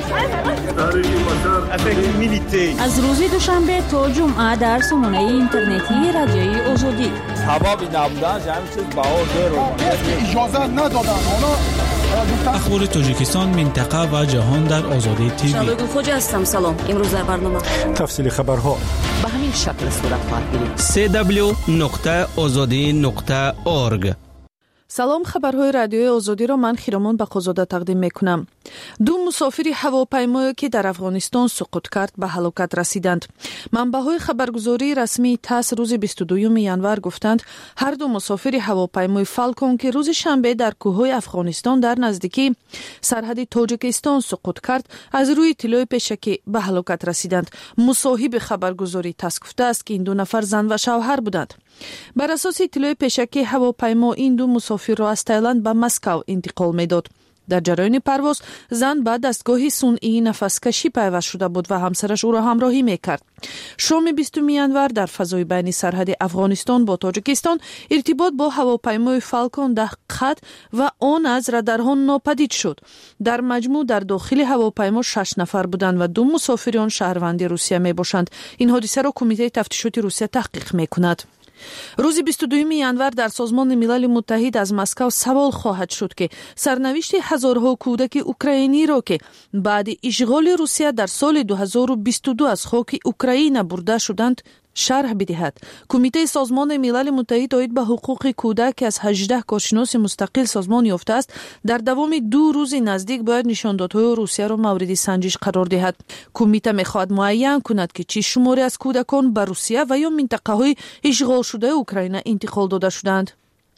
شده. از روز دوشنبه تا جمعه در سامانه اینترنتی رادیوی آزادی. سبب نبودن همین چیز بهار رو اجازه ندادن. حالا اخبار تاجیکستان، منطقه و جهان در آزادی تیوی. شبگون خوجه هستم. سلام. امروز در برنامه تفصیل خبرها به همین شکل صورت خواهد گرفت. سه دبلیو نقطه آزادی نقطه اورگ. салом, хабарҳои радиои озодиро ман Хиромон Бақозода тақдим мекунам. ду мусофири ҳавопаймоё, ки дар Афғонистон суқут кард, ба ҳалокат расиданд. манбаъҳои хабаргузории расмии ТАСС рӯзи бисту дуюми январ гуфтанд, ҳар ду мусофири ҳавопаймои Фалкон, ки рӯзи шанбе дар кӯҳҳои Афғонистон дар наздикии сарҳади Тоҷикистон суқут кард, аз рӯи иттилои пешакӣ ба ҳалокат расиданд. мусоҳиби хабаргузории ТАСС гуфтааст, ки ин ду нафар зан ва шавҳар буданд. бар асоси иттилои пешакӣ ҳавопаймо ин ду мусофирро аз Таиланд ба Москав интиқол медод. дар ҷараёни парвоз зан ба дастгоҳи сунъии нафаскашӣ пайваст шуда буд ва ҳамсараш ӯро ҳамроҳӣ мекард. шоми бистуми январ дар фазои байни сарҳади Афғонистон бо Тоҷикистон иртибот бо ҳавопаймои Фалкон қат ва он аз радарҳо нопадид шуд. дар маҷмӯъ дар дохили ҳавопаймо шаш нафар буданд ва ду мусофири он шаҳрванди Русия мебошанд. ин ҳодисаро Кумитаи тафтишоти Русия таҳқиқ мекунад. рӯзи бисту дуюми январ дар Созмони Милали Муттаҳид аз Москав савол хоҳад шуд, ки сарнавишти ҳазорҳо кӯдаки украиниро, ки баъди ишғоли Русия дар соли ду ҳазору бисту ду аз хоки Украина бурда шуданд, шарҳ бидиҳад. Кумитаи Созмони Милали Муттаҳид оид ба ҳуқуқи кӯдак, ки аз ҳаждаҳ коршиноси мустақил созмон ёфтааст, дар давоми ду рӯзи наздик бояд нишондодҳои Русияро мавриди санҷиш қарор диҳад. Кумита мехоҳад муайян кунад, ки чӣ шуморе аз кӯдакон ба Русия ва ё минтақаҳои ишғолшудаи Украина интиқол дода шуданд.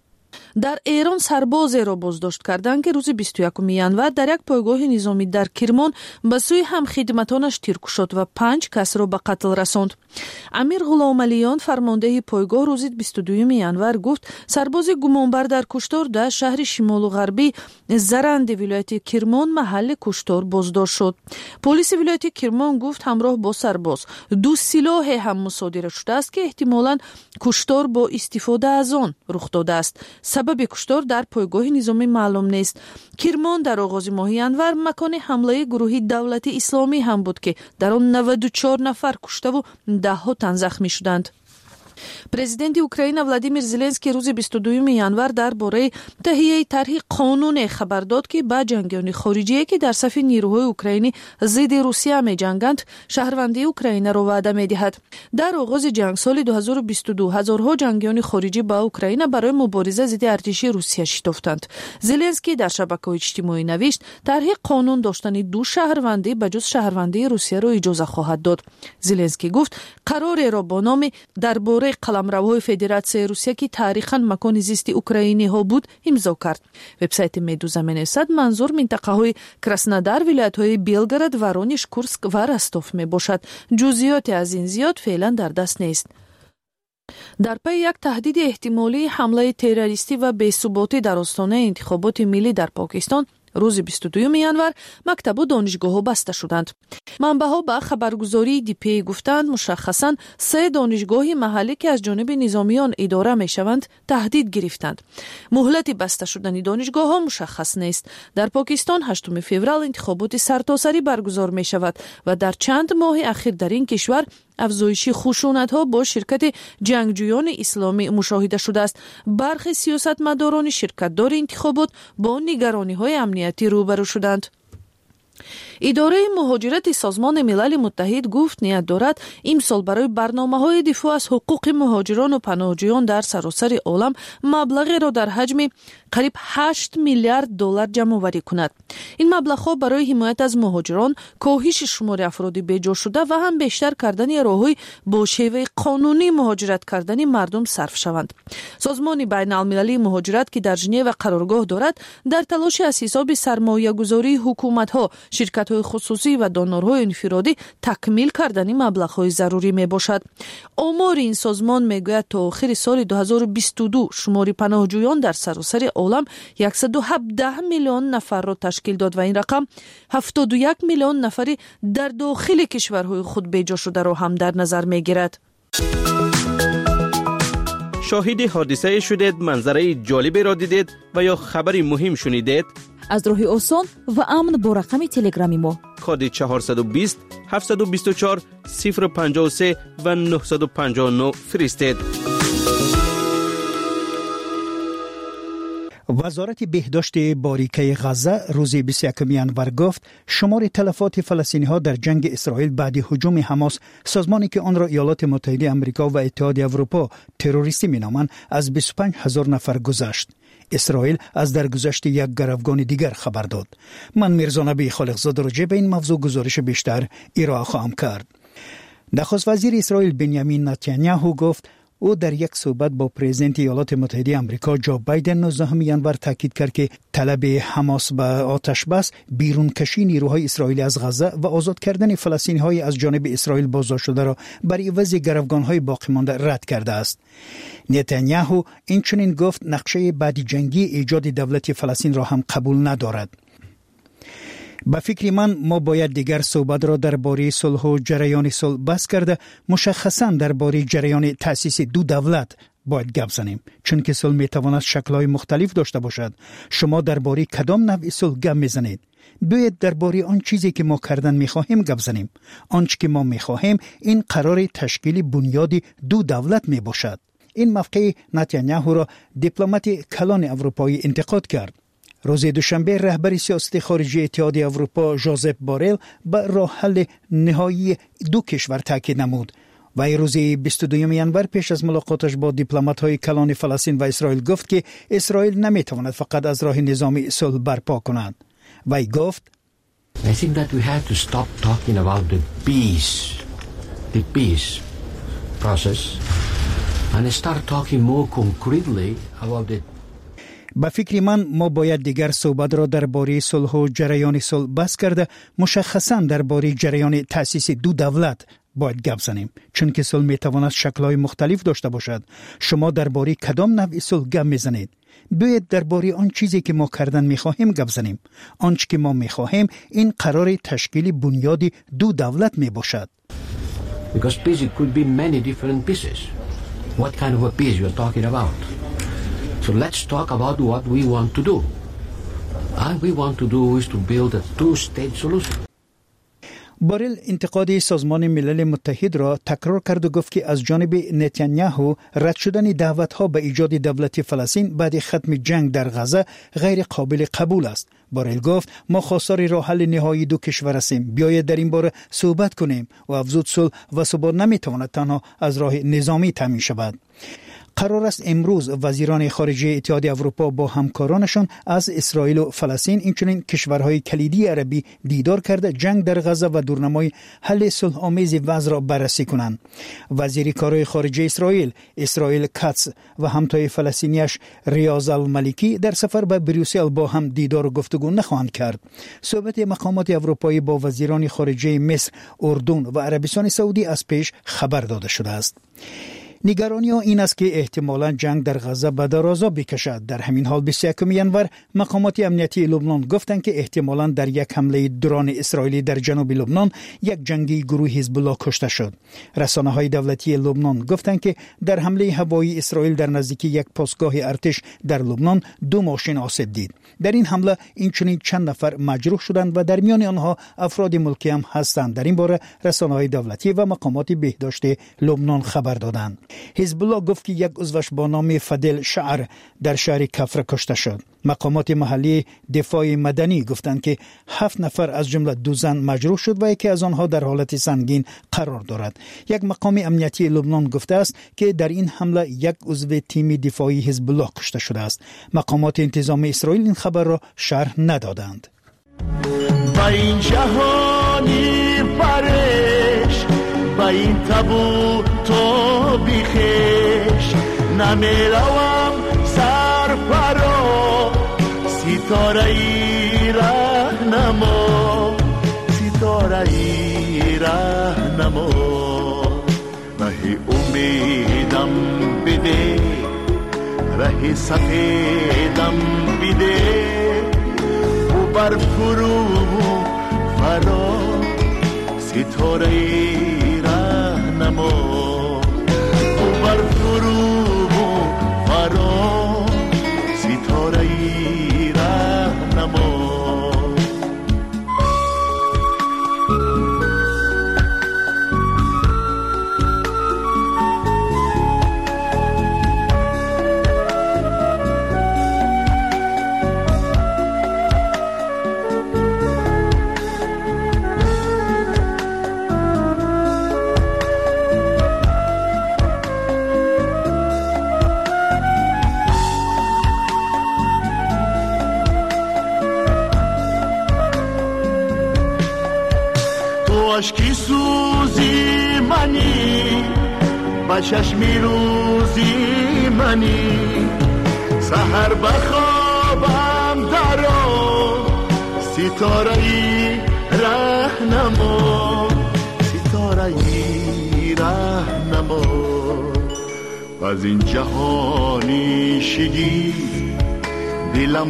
дар Эрон сарбозеро боздошт карданд, ки рӯзи бисту якуми январ дар як пойгоҳи низомӣ дар Кирмон ба сӯи ҳамхидматонаш тир кушод ва панҷ касро ба қатл расонд. امیر غلامعلیان فرمانده پایگاه روز بیست و دوم январ گفت سرباز گمانبر در کشتار در شهر شمال و غربی زرند ولایت کرمان محل کشتار بازداشت شد. پلیس ولایت کرمان گفت همراه با سرباز دو سلاح هم مصادره شده است که احتمالاً کشتار با استفاده از آن رخ داده است. سبب کشتار در پایگاه نظامی معلوم نیست. کرمان در آغاز ماه январ مکان حمله گروه دولت اسلامی هم بود که در آن نود و چهار نفر کشته و ده ها تن زخمی شدند. президенти Украина Владимир Зеленский روز بیست و دوم январ درباره تهیه طرح قانون خبر داد که با جنگیان خارجی که در صف نیروهای اوکراینی ضد روسیه می‌جنگند شهروندی اوکراین را وعده می‌دهد. در آغاز جنگ سال دو هزار و بیست و دو هزارها جنگیان خارجی با اوکراین برای مبارزه ضد ارتش روسیه شتافتند. زلنسکی در شبکه‌های اجتماعی نوشت طرح قانون داشتن دو شهروندی بجز شهروندی روسیه را اجازه خواهد داد. زلنسکی گفت قرار را با نام درباره قلمروهای فدراسیای روسیه که تاریخاً مکان زیست اوکراینی ها بود امضا کرد. وبسایت مدوزا می‌نویسد منظور منطقه های کراسنودار، ولایت های بیلگراد، ورونیش، کورسک و رستوف می باشد. جزئیات از این زیاد فعلا در دست نیست. در پی یک تهدید احتمالی حمله تروریستی و بی‌ثباتی در آستانه انتخابات ملی در پاکستان روز بیست و دوم январ مکتب و دانشگاه‌ها بسته شدند. منبع‌ها با خبرگزاری دی پی گفتند مشخصاً سه دانشگاه محلی که از جانب نظامیان اداره می‌شوند تهدید گرفتند. مهلت بسته شدن دانشگاه‌ها مشخص نیست. در پاکستان هشتم فوریه انتخابات سرتاسری برگزار می‌شود و در چند ماه اخیر در این کشور افزایش خشونت‌ها با شرکت جنگجویان اسلامی مشاهده شده است. برخی سیاستمداران شرکت‌دار انتخابات با نگرانی‌های امنیتی روبرو شدند. اداره مهاجرت سازمان ملل متحد گفت نیت دارد امسال برای برنامه‌های دفاع از حقوق مهاجران و پناهجویان در سراسر عالم مبلغی را در حجم قریب هشت میلیارد دلار جمع‌آوری کند. این مبلغ‌ها برای حمایت از مهاجران، کاهش شمار افراد بی‌جا شده و هم بیشتر کردن راه‌های با شیوه قانونی مهاجرت کردن مردم صرف شوند. سازمان بین‌المللی مهاجرت که در ژنو قرارگاه دارد در تلاش از حساب سرمایه‌گذاری حکومت‌ها، شرکت‌های خصوصی و دونورهای انفرادی تکمیل کردن مبلغ‌های ضروری میباشد. آمار این سازمان میگوید تا آخر سال دو هزار و بیست و دو شمار پناهجویان در سراسر عالم صد و هفده میلیون نفر را تشکیل داد و این رقم هفتاد و یک میلیون نفری در داخل کشورهای خود بی‌جا شده را هم در نظر میگیرد. شاهد حادثه شدید، منظره جالبی را دیدید و یا خبری مهم شنیدید؟ از راه آسان و امن با رقم تلگرامی ما کد چهارصد و بیست هفتصد و بیست و چهار صفر پنجاه و سه و نهصد و پنجاه و نه فرستید. وزارت بهداشت باریکه غزه روز بیست و یکم январ گفت شمار تلفات فلسطینی ها در جنگ اسرائیل بعد هجوم حماس، سازمانی که آن را ایالات متحده آمریکا و اتحادیه اروپا تروریستی مینامند، از بیست و پنج هزار نفر گذشت. اسرائیل از درگذشت یک گروگان دیگر خبر داد. من میرزا نبی خالقزاده راجع به این موضوع گزارش بیشتر ارائه خواهم کرد. نخست وزیر اسرائیل بنیامین نتانیاهو گفت او در یک صحبت با پرزیدنت ایالات متحده آمریکا جو بایدن نوزدهم январ تاکید کرد که طلب حماس به آتش بس، بیرون کشی نیروهای اسرائیلی از غزه و آزاد کردن فلسطینی های از جانب اسرائیل بازداشت شده را بر عوض گروگان های باقی مانده رد کرده است. نتانیاهو این چنین گفت نقشه بعد جنگی ایجاد دولت فلسطین را هم قبول ندارد. با فکر من ما باید دیگر صحبت را درباره صلح و جریان صلح بس کرده، مشخصاً درباره جریان تأسیس دو دولت باید گپ زنیم، چون که صلح میتواند شکل‌های مختلف داشته باشد. شما درباره کدام نوع صلح گپ میزنید؟ باید درباره آن چیزی که ما کردن میخواهیم گپ زنیم. آنچه که ما میخواهیم این قرار تشکیل بنیاد دو دولت میباشد. این موقع نتانیاهو را دیپلمات کلان اروپایی انتقاد کرد. روز دوشنبه رهبر سیاست خارجی اتحادیه اروپا ژوزپ بوریل به راه حل نهایی دو کشور تاکید نمود و روز بیست و دوم январ پیش از ملاقاتش با دیپلمات‌های کلان فلسطین و اسرائیل گفت که اسرائیل نمیتواند فقط از راه نظامی صلح برپا کند. و گفت I think that we have to stop talking about the peace the peace process and start talking more concretely about the با فکر من ما باید دیگر صحبت را درباره صلح و جریان صلح بس کرده، مشخصاً درباره جریان تأسیس دو دولت باید گپ زنیم، چون که صلح میتواند شکل‌های مختلف داشته باشد. شما درباره کدام نوع صلح گپ میزنید؟ باید درباره آن چیزی که ما کردن میخواهیم گپ زنیم. آنچه که ما میخواهیم این قرار تشکیل بنیاد دو دولت میباشد. Because peace could be many different pieces. What kind of a peace you're talking about? So let's talk about what we want to do. And we want to do is to build a two-state solution. بارل انتقاد سازمان ملل متحد را تکرار کرد و گفت که از جانب نتانیاهو رد شدن دعوت‌ها به ایجاد دولت فلسطین بعد ختم جنگ در غزه غیر قابل قبول است. بارل گفت ما خواستار راه حل نهایی دو کشور هستیم. بیایید در این باره صحبت کنیم و افزود صلح و ثبات نمیتواند تنها از راه نظامی تامین شود. قرار است امروز وزیران خارجه اتحاد اروپا با همکارانشان از اسرائیل و فلسطین اینچنین کشورهای کلیدی عربی دیدار کرده جنگ در غزه و دورنمای حل صلح آمیز وضع را بررسی کنند. وزیر کارهای خارجه اسرائیل اسرائیل کاتس و همتای فلسطینیش ریاض الملکی در سفر به بروسل با هم دیدار و گفتگو نخواهند کرد. صحبت مقامات اروپایی با وزیران خارجه مصر، اردن و عربستان سعودی از پیش خبر داده شده است. نگرانی ها این است که احتمالاً جنگ در غزه به درازا بکشد. در همین حال بیست و یکم ژانویه مقامات امنیتی لبنان گفتند که احتمالاً در یک حمله درون اسرائیلی در جنوب لبنان یک جنگی گروه حزب الله کشته شد. رسانه های دولتی لبنان گفتند که در حمله هوایی اسرائیل در نزدیکی یک پاسگاه ارتش در لبنان دو ماشین آسیب دید. در این حمله اینچنین چند نفر مجروح شدند و در میان آنها افراد ملکی هم هستند. در این باره رسانه های دولتی و مقامات بهداشت لبنان خبر دادند. حزب الله گفت که یک عضوش با نام فدل شعر در شهر کفر کشته شد. مقامات محلی دفاع مدنی گفتند که هفت نفر از جمله دو زن مجروح شد و یکی از آنها در حالت سنگین قرار دارد. یک مقام امنیتی لبنان گفته است که در این حمله یک عضو تیم دفاعی حزب الله کشته شده است. مقامات انتظامی اسرائیل این خبر را شرح ندادند. با این جهانی پرش با این تابو تو بیخش نمیروم سر پرو ستاره ای رهنما ستاره ای رهنما ره امیدم بده ره سفیدم بده و بر فرو فرا ستاره ای رهنما و بر فرو فرا ستاره ای رهنما عشقی سوزی منی با چشمی روزی منی سحر بخوابم درو ستاره ای رهنما ستاره ای رهنما از این جهانی شگی دلم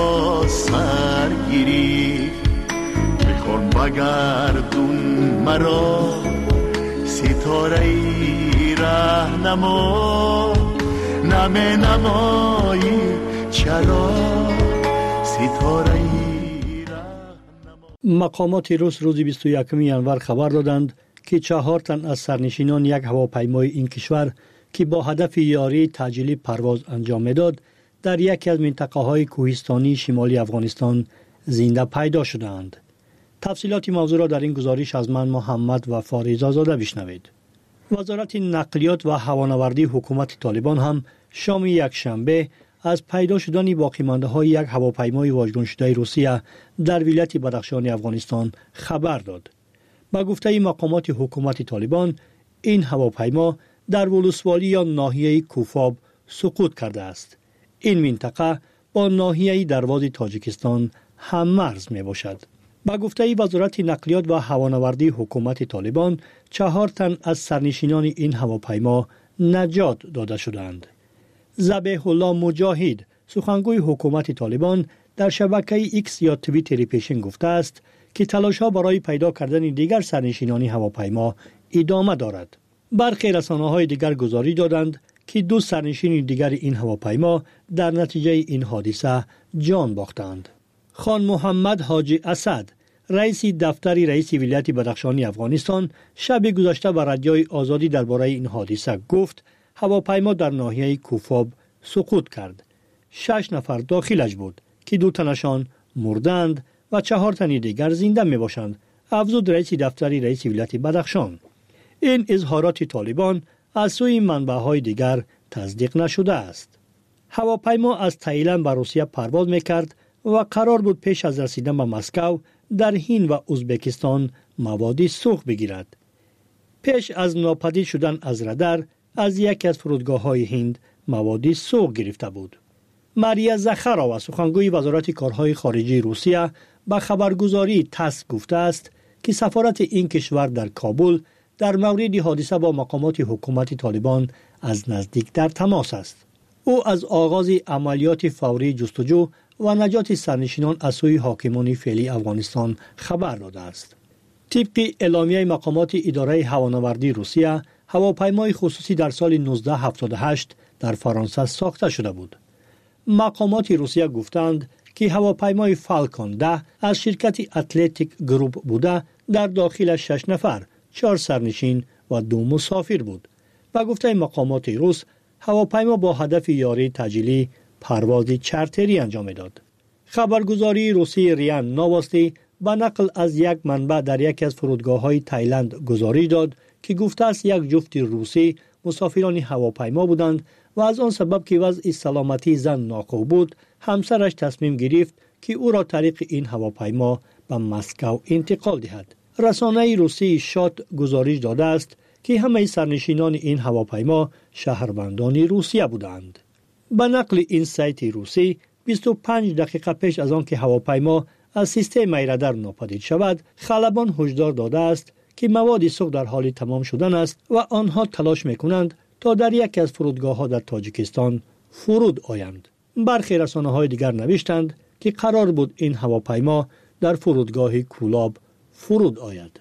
سراسر گیری میخوام بگردون مرا ستاره ای رهنما نمی نمایی چرا ستاره ای رهنما. مقامات روس روز بیست و یکم ژانویه خبر دادند که چهار تن از سرنشینان یک هواپیمای این کشور که با هدف یاری تعجیلی پرواز انجام میداد در یکی از منطقه های کوهستانی شمالی افغانستان زنده پیدا شدند. تفصیلات موضوع را در این گزارش از من محمد و فاریزا زاده بشنوید. وزارت نقلیات و هوانوردی حکومت طالبان هم شام یک شنبه از پیدا شدن باقی مانده های یک هواپیمای واژگون شده روسیه در ولایت بدخشان افغانستان خبر داد. با گفته مقامات حکومت طالبان این هواپیما در ولسوالی یا ناحیه کوفاب سقوط کرده است. این منطقه با ناحیه درواز تاجیکستان هم مرز می باشد. با گفته وزارت نقلیات و هوانوردی حکومت طالبان، چهار تن از سرنشینان این هواپیما نجات داده شدند. ذبیح الله مجاهد، سخنگوی حکومت طالبان، در شبکه ایکس یا توییتر پیشین گفته است که تلاش‌ها برای پیدا کردن دیگر سرنشینان هواپیما ادامه دارد. برخی رسانه‌های دیگر گزارش دادند که دو سرنشین دیگر این هواپیما در نتیجه این حادثه جان باختند. خان محمد حاجی اسد، رئیس دفتر رئیس ولایت بدخشانی افغانستان، شب گذشته به رادیوی آزادی درباره این حادثه گفت هواپیما در ناحیه کوفاب سقوط کرد. شش نفر داخلش بود که دو تنشان مردند و چهار تن دیگر زنده می باشند، افزود رئیس دفتر رئیس ولایت بدخشان. این اظهارات طالبان از سوی منبع‌های دیگر تصدیق نشده است. هواپیما از تایلند به روسیه پرواز می‌کرد و قرار بود پیش از رسیدن به مسکو در هند و ازبکستان مواد سوخت بگیرد. پیش از ناپدید شدن از رادار از یکی از فرودگاه‌های هند مواد سوخت گرفته بود. ماریا زخارova، سخنگوی وزارت کارهای خارجه روسیه، به خبرگزاری تاس گفته است که سفارت این کشور در کابل در مورد حادثه با مقامات حکومت طالبان از نزدیک در تماس است. او از آغاز عملیات فوری جستجو و نجات سرنشینان از سوی حاکمان فعلی افغانستان خبر داده است. طبق اعلامیه مقامات اداره هوانوردی روسیه، هواپیمای خصوصی در سال نوزده هفتاد و هشت در فرانسه ساخته شده بود. مقامات روسیه گفتند که هواپیمای فالکون ده از شرکت اتلتیک گروپ بوده، در داخل شش نفر، چهار سرنشین و دو مسافر بود. و گفته مقامات روس، هواپیما با هدف یاری تجلی پرواز چارتری انجام داد. خبرگزاری روسی ریان نواستی با نقل از یک منبع در یکی از فرودگاه‌های تایلند گزارش داد که گفته است یک جفت روسی مسافران هواپیما بودند و از آن سبب که وضع سلامتی زن ناخوب بود، همسرش تصمیم گرفت که او را طریق این هواپیما به مسکو انتقال دهد. رسانه روسی شات گزارش داده است که همه سرنشینان این هواپیما شهروندان روسیه بودند. به نقل این سایت روسی، بیست و پنج دقیقه پیش از آن که هواپیما از سیستم رادار ناپدید شود، خلبان هشدار داده است که مواد سوخت در حال تمام شدن است و آنها تلاش می‌کنند تا در یکی از فرودگاه‌ها در تاجیکستان فرود آیند. برخی رسانه‌های دیگر نوشتند که قرار بود این هواپیما در فرودگاه کولاب فرود آید.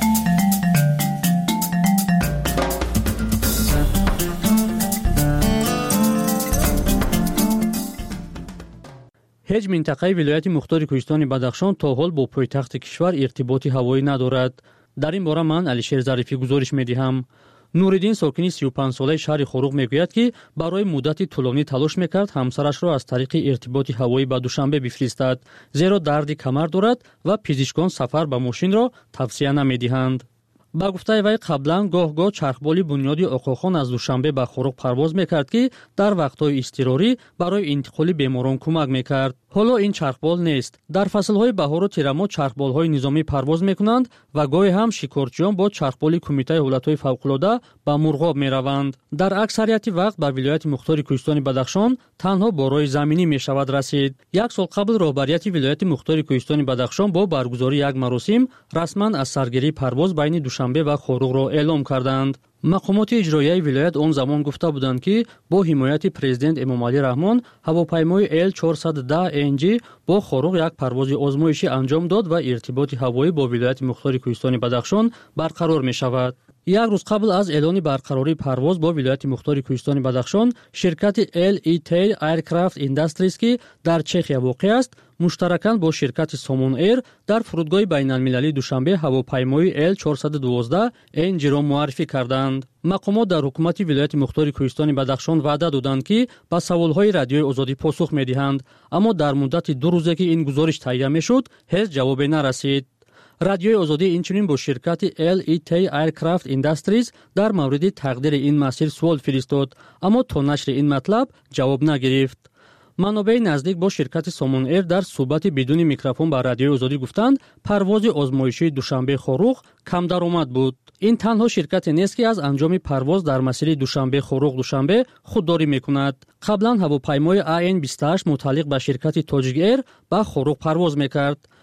هیچ منطقه ولایت مختار کوهستان بدخشان تا حال با پایتخت کشور ارتباطی هوایی ندارد. در این باره من علیشیر ظریفی گزارش می‌دهم. نوردین ساکنی سی و پنج ساله شهر خوروغ میگوید که برای مدتی طولانی تلاش میکرد همسرش را از طریق ارتباط هوایی به دوشنبه بفرستد، زیرا درد کمر دارد و پزشکان سفر به ماشین را توصیه نمیدهند. با گفته وی قبلا گاه گاه چرخبالی بنیادی آقاخان از دوشنبه به خوروغ پرواز میکرد که در وقتهای اضطراری برای انتقال بیماران کمک میکرد. حالا این چرخبال نیست. در فصلهای بهار و تیرما چرخبالهای نظامی پرواز میکنند و گاهی هم شکارچیان با چرخبال کمیته حالتهای فوق‌العاده به مرغاب میروند. در اکثریت وقت به ولایت مختار کوهستان بدخشان تنها با راه زمینی میشود رسید. یک سال قبل رهبریت ولایت مختار کوهستان بدخشان با برگزاری یک مراسم رسما از سرگیری پرواز بین دوشنبه و خوروغ را اعلام کردند. مقامات اجرایی ولایت آن زمان گفته بودند که با حمایت پرزیدنت امام علی رحمان هواپیمای ال چهارصد و ده ان جی با خوروغ یک پرواز آزمایشی انجام داد و ارتباط هوایی با ولایت مختار کوهستان بدخشان برقرار می شود. یک روز قبل از اعلان برقراری پرواز با ولایت مختار کوهستان بدخشان، شرکت ال ای تی ایرکرافت اندستریز که در چخیا واقع است، مشترکاً با شرکت سامون ایر در فرودگاه بین‌المللی دوشنبه هواپیمای ال چهارصد و دوازده ان جی را معرفی کردند. مقامات در حکومت ولایت مختار کوهستان بدخشان وعده دادند که با سوال‌های رادیوی آزادی پاسخ می‌دهند، اما در مدت دو روزه که این گزارش تهیه می‌شد، هیچ جوابی نرسید. رادیوی آزادی اینچنین با شرکت ال ای تی ایرکرافت اندستریز در مورد تقدیر این مسیر سوال فرستاد، اما تا نشر این مطلب جواب نگرفت. منابع نزدیک با شرکت سامون ایر در صحبت بدون میکروفون با رادیوی آزادی گفتند پرواز آزمایشی دوشنبه خوروغ کم درآمد بود. این تنها شرکت نیست که از انجام پرواز در مسیر دوشنبه خوروغ دوشنبه خودداری میکند. قبلا هواپیمای ای ان بیست و هشت متعلق به شرکت تاجیک ایر به خوروغ پرواز میکرد.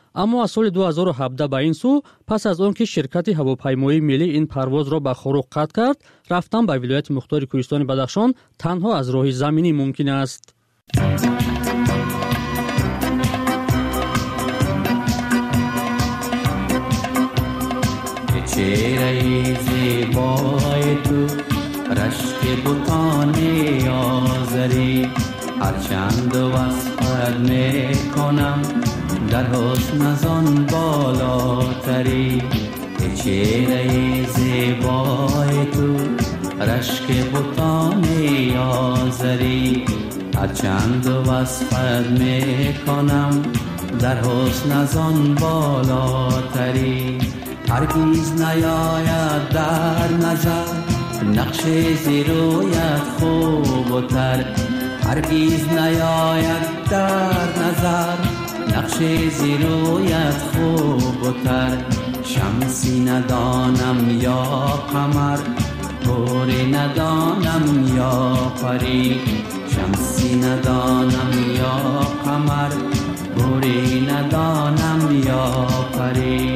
اما از سال دو هزار و هفده به این سو پس از آن که شرکت هواپیمایی ملی این پرواز را به خروق قطع کرد، رفتن به ولایت مختار کوهستان بدخشان تنها از راه زمینی ممکن است. چهره زیبای تو رشک بوتان آزری هرچند وصفت میکنم در حسن ازان بالاتری. چهره زیبای تو رشک بوتان آزری هرچند وصفت میکنم در حسن ازان بالاتری. هرگیز نیاید در نظر نقش زیرویت خوب و تر. هرگیز نیاید در نظر نقش زیرویت خوب و تر. شمسی ندانم یا قمر پوری ندانم یا پری. شمسی ندانم یا قمر پوری ندانم یا پری.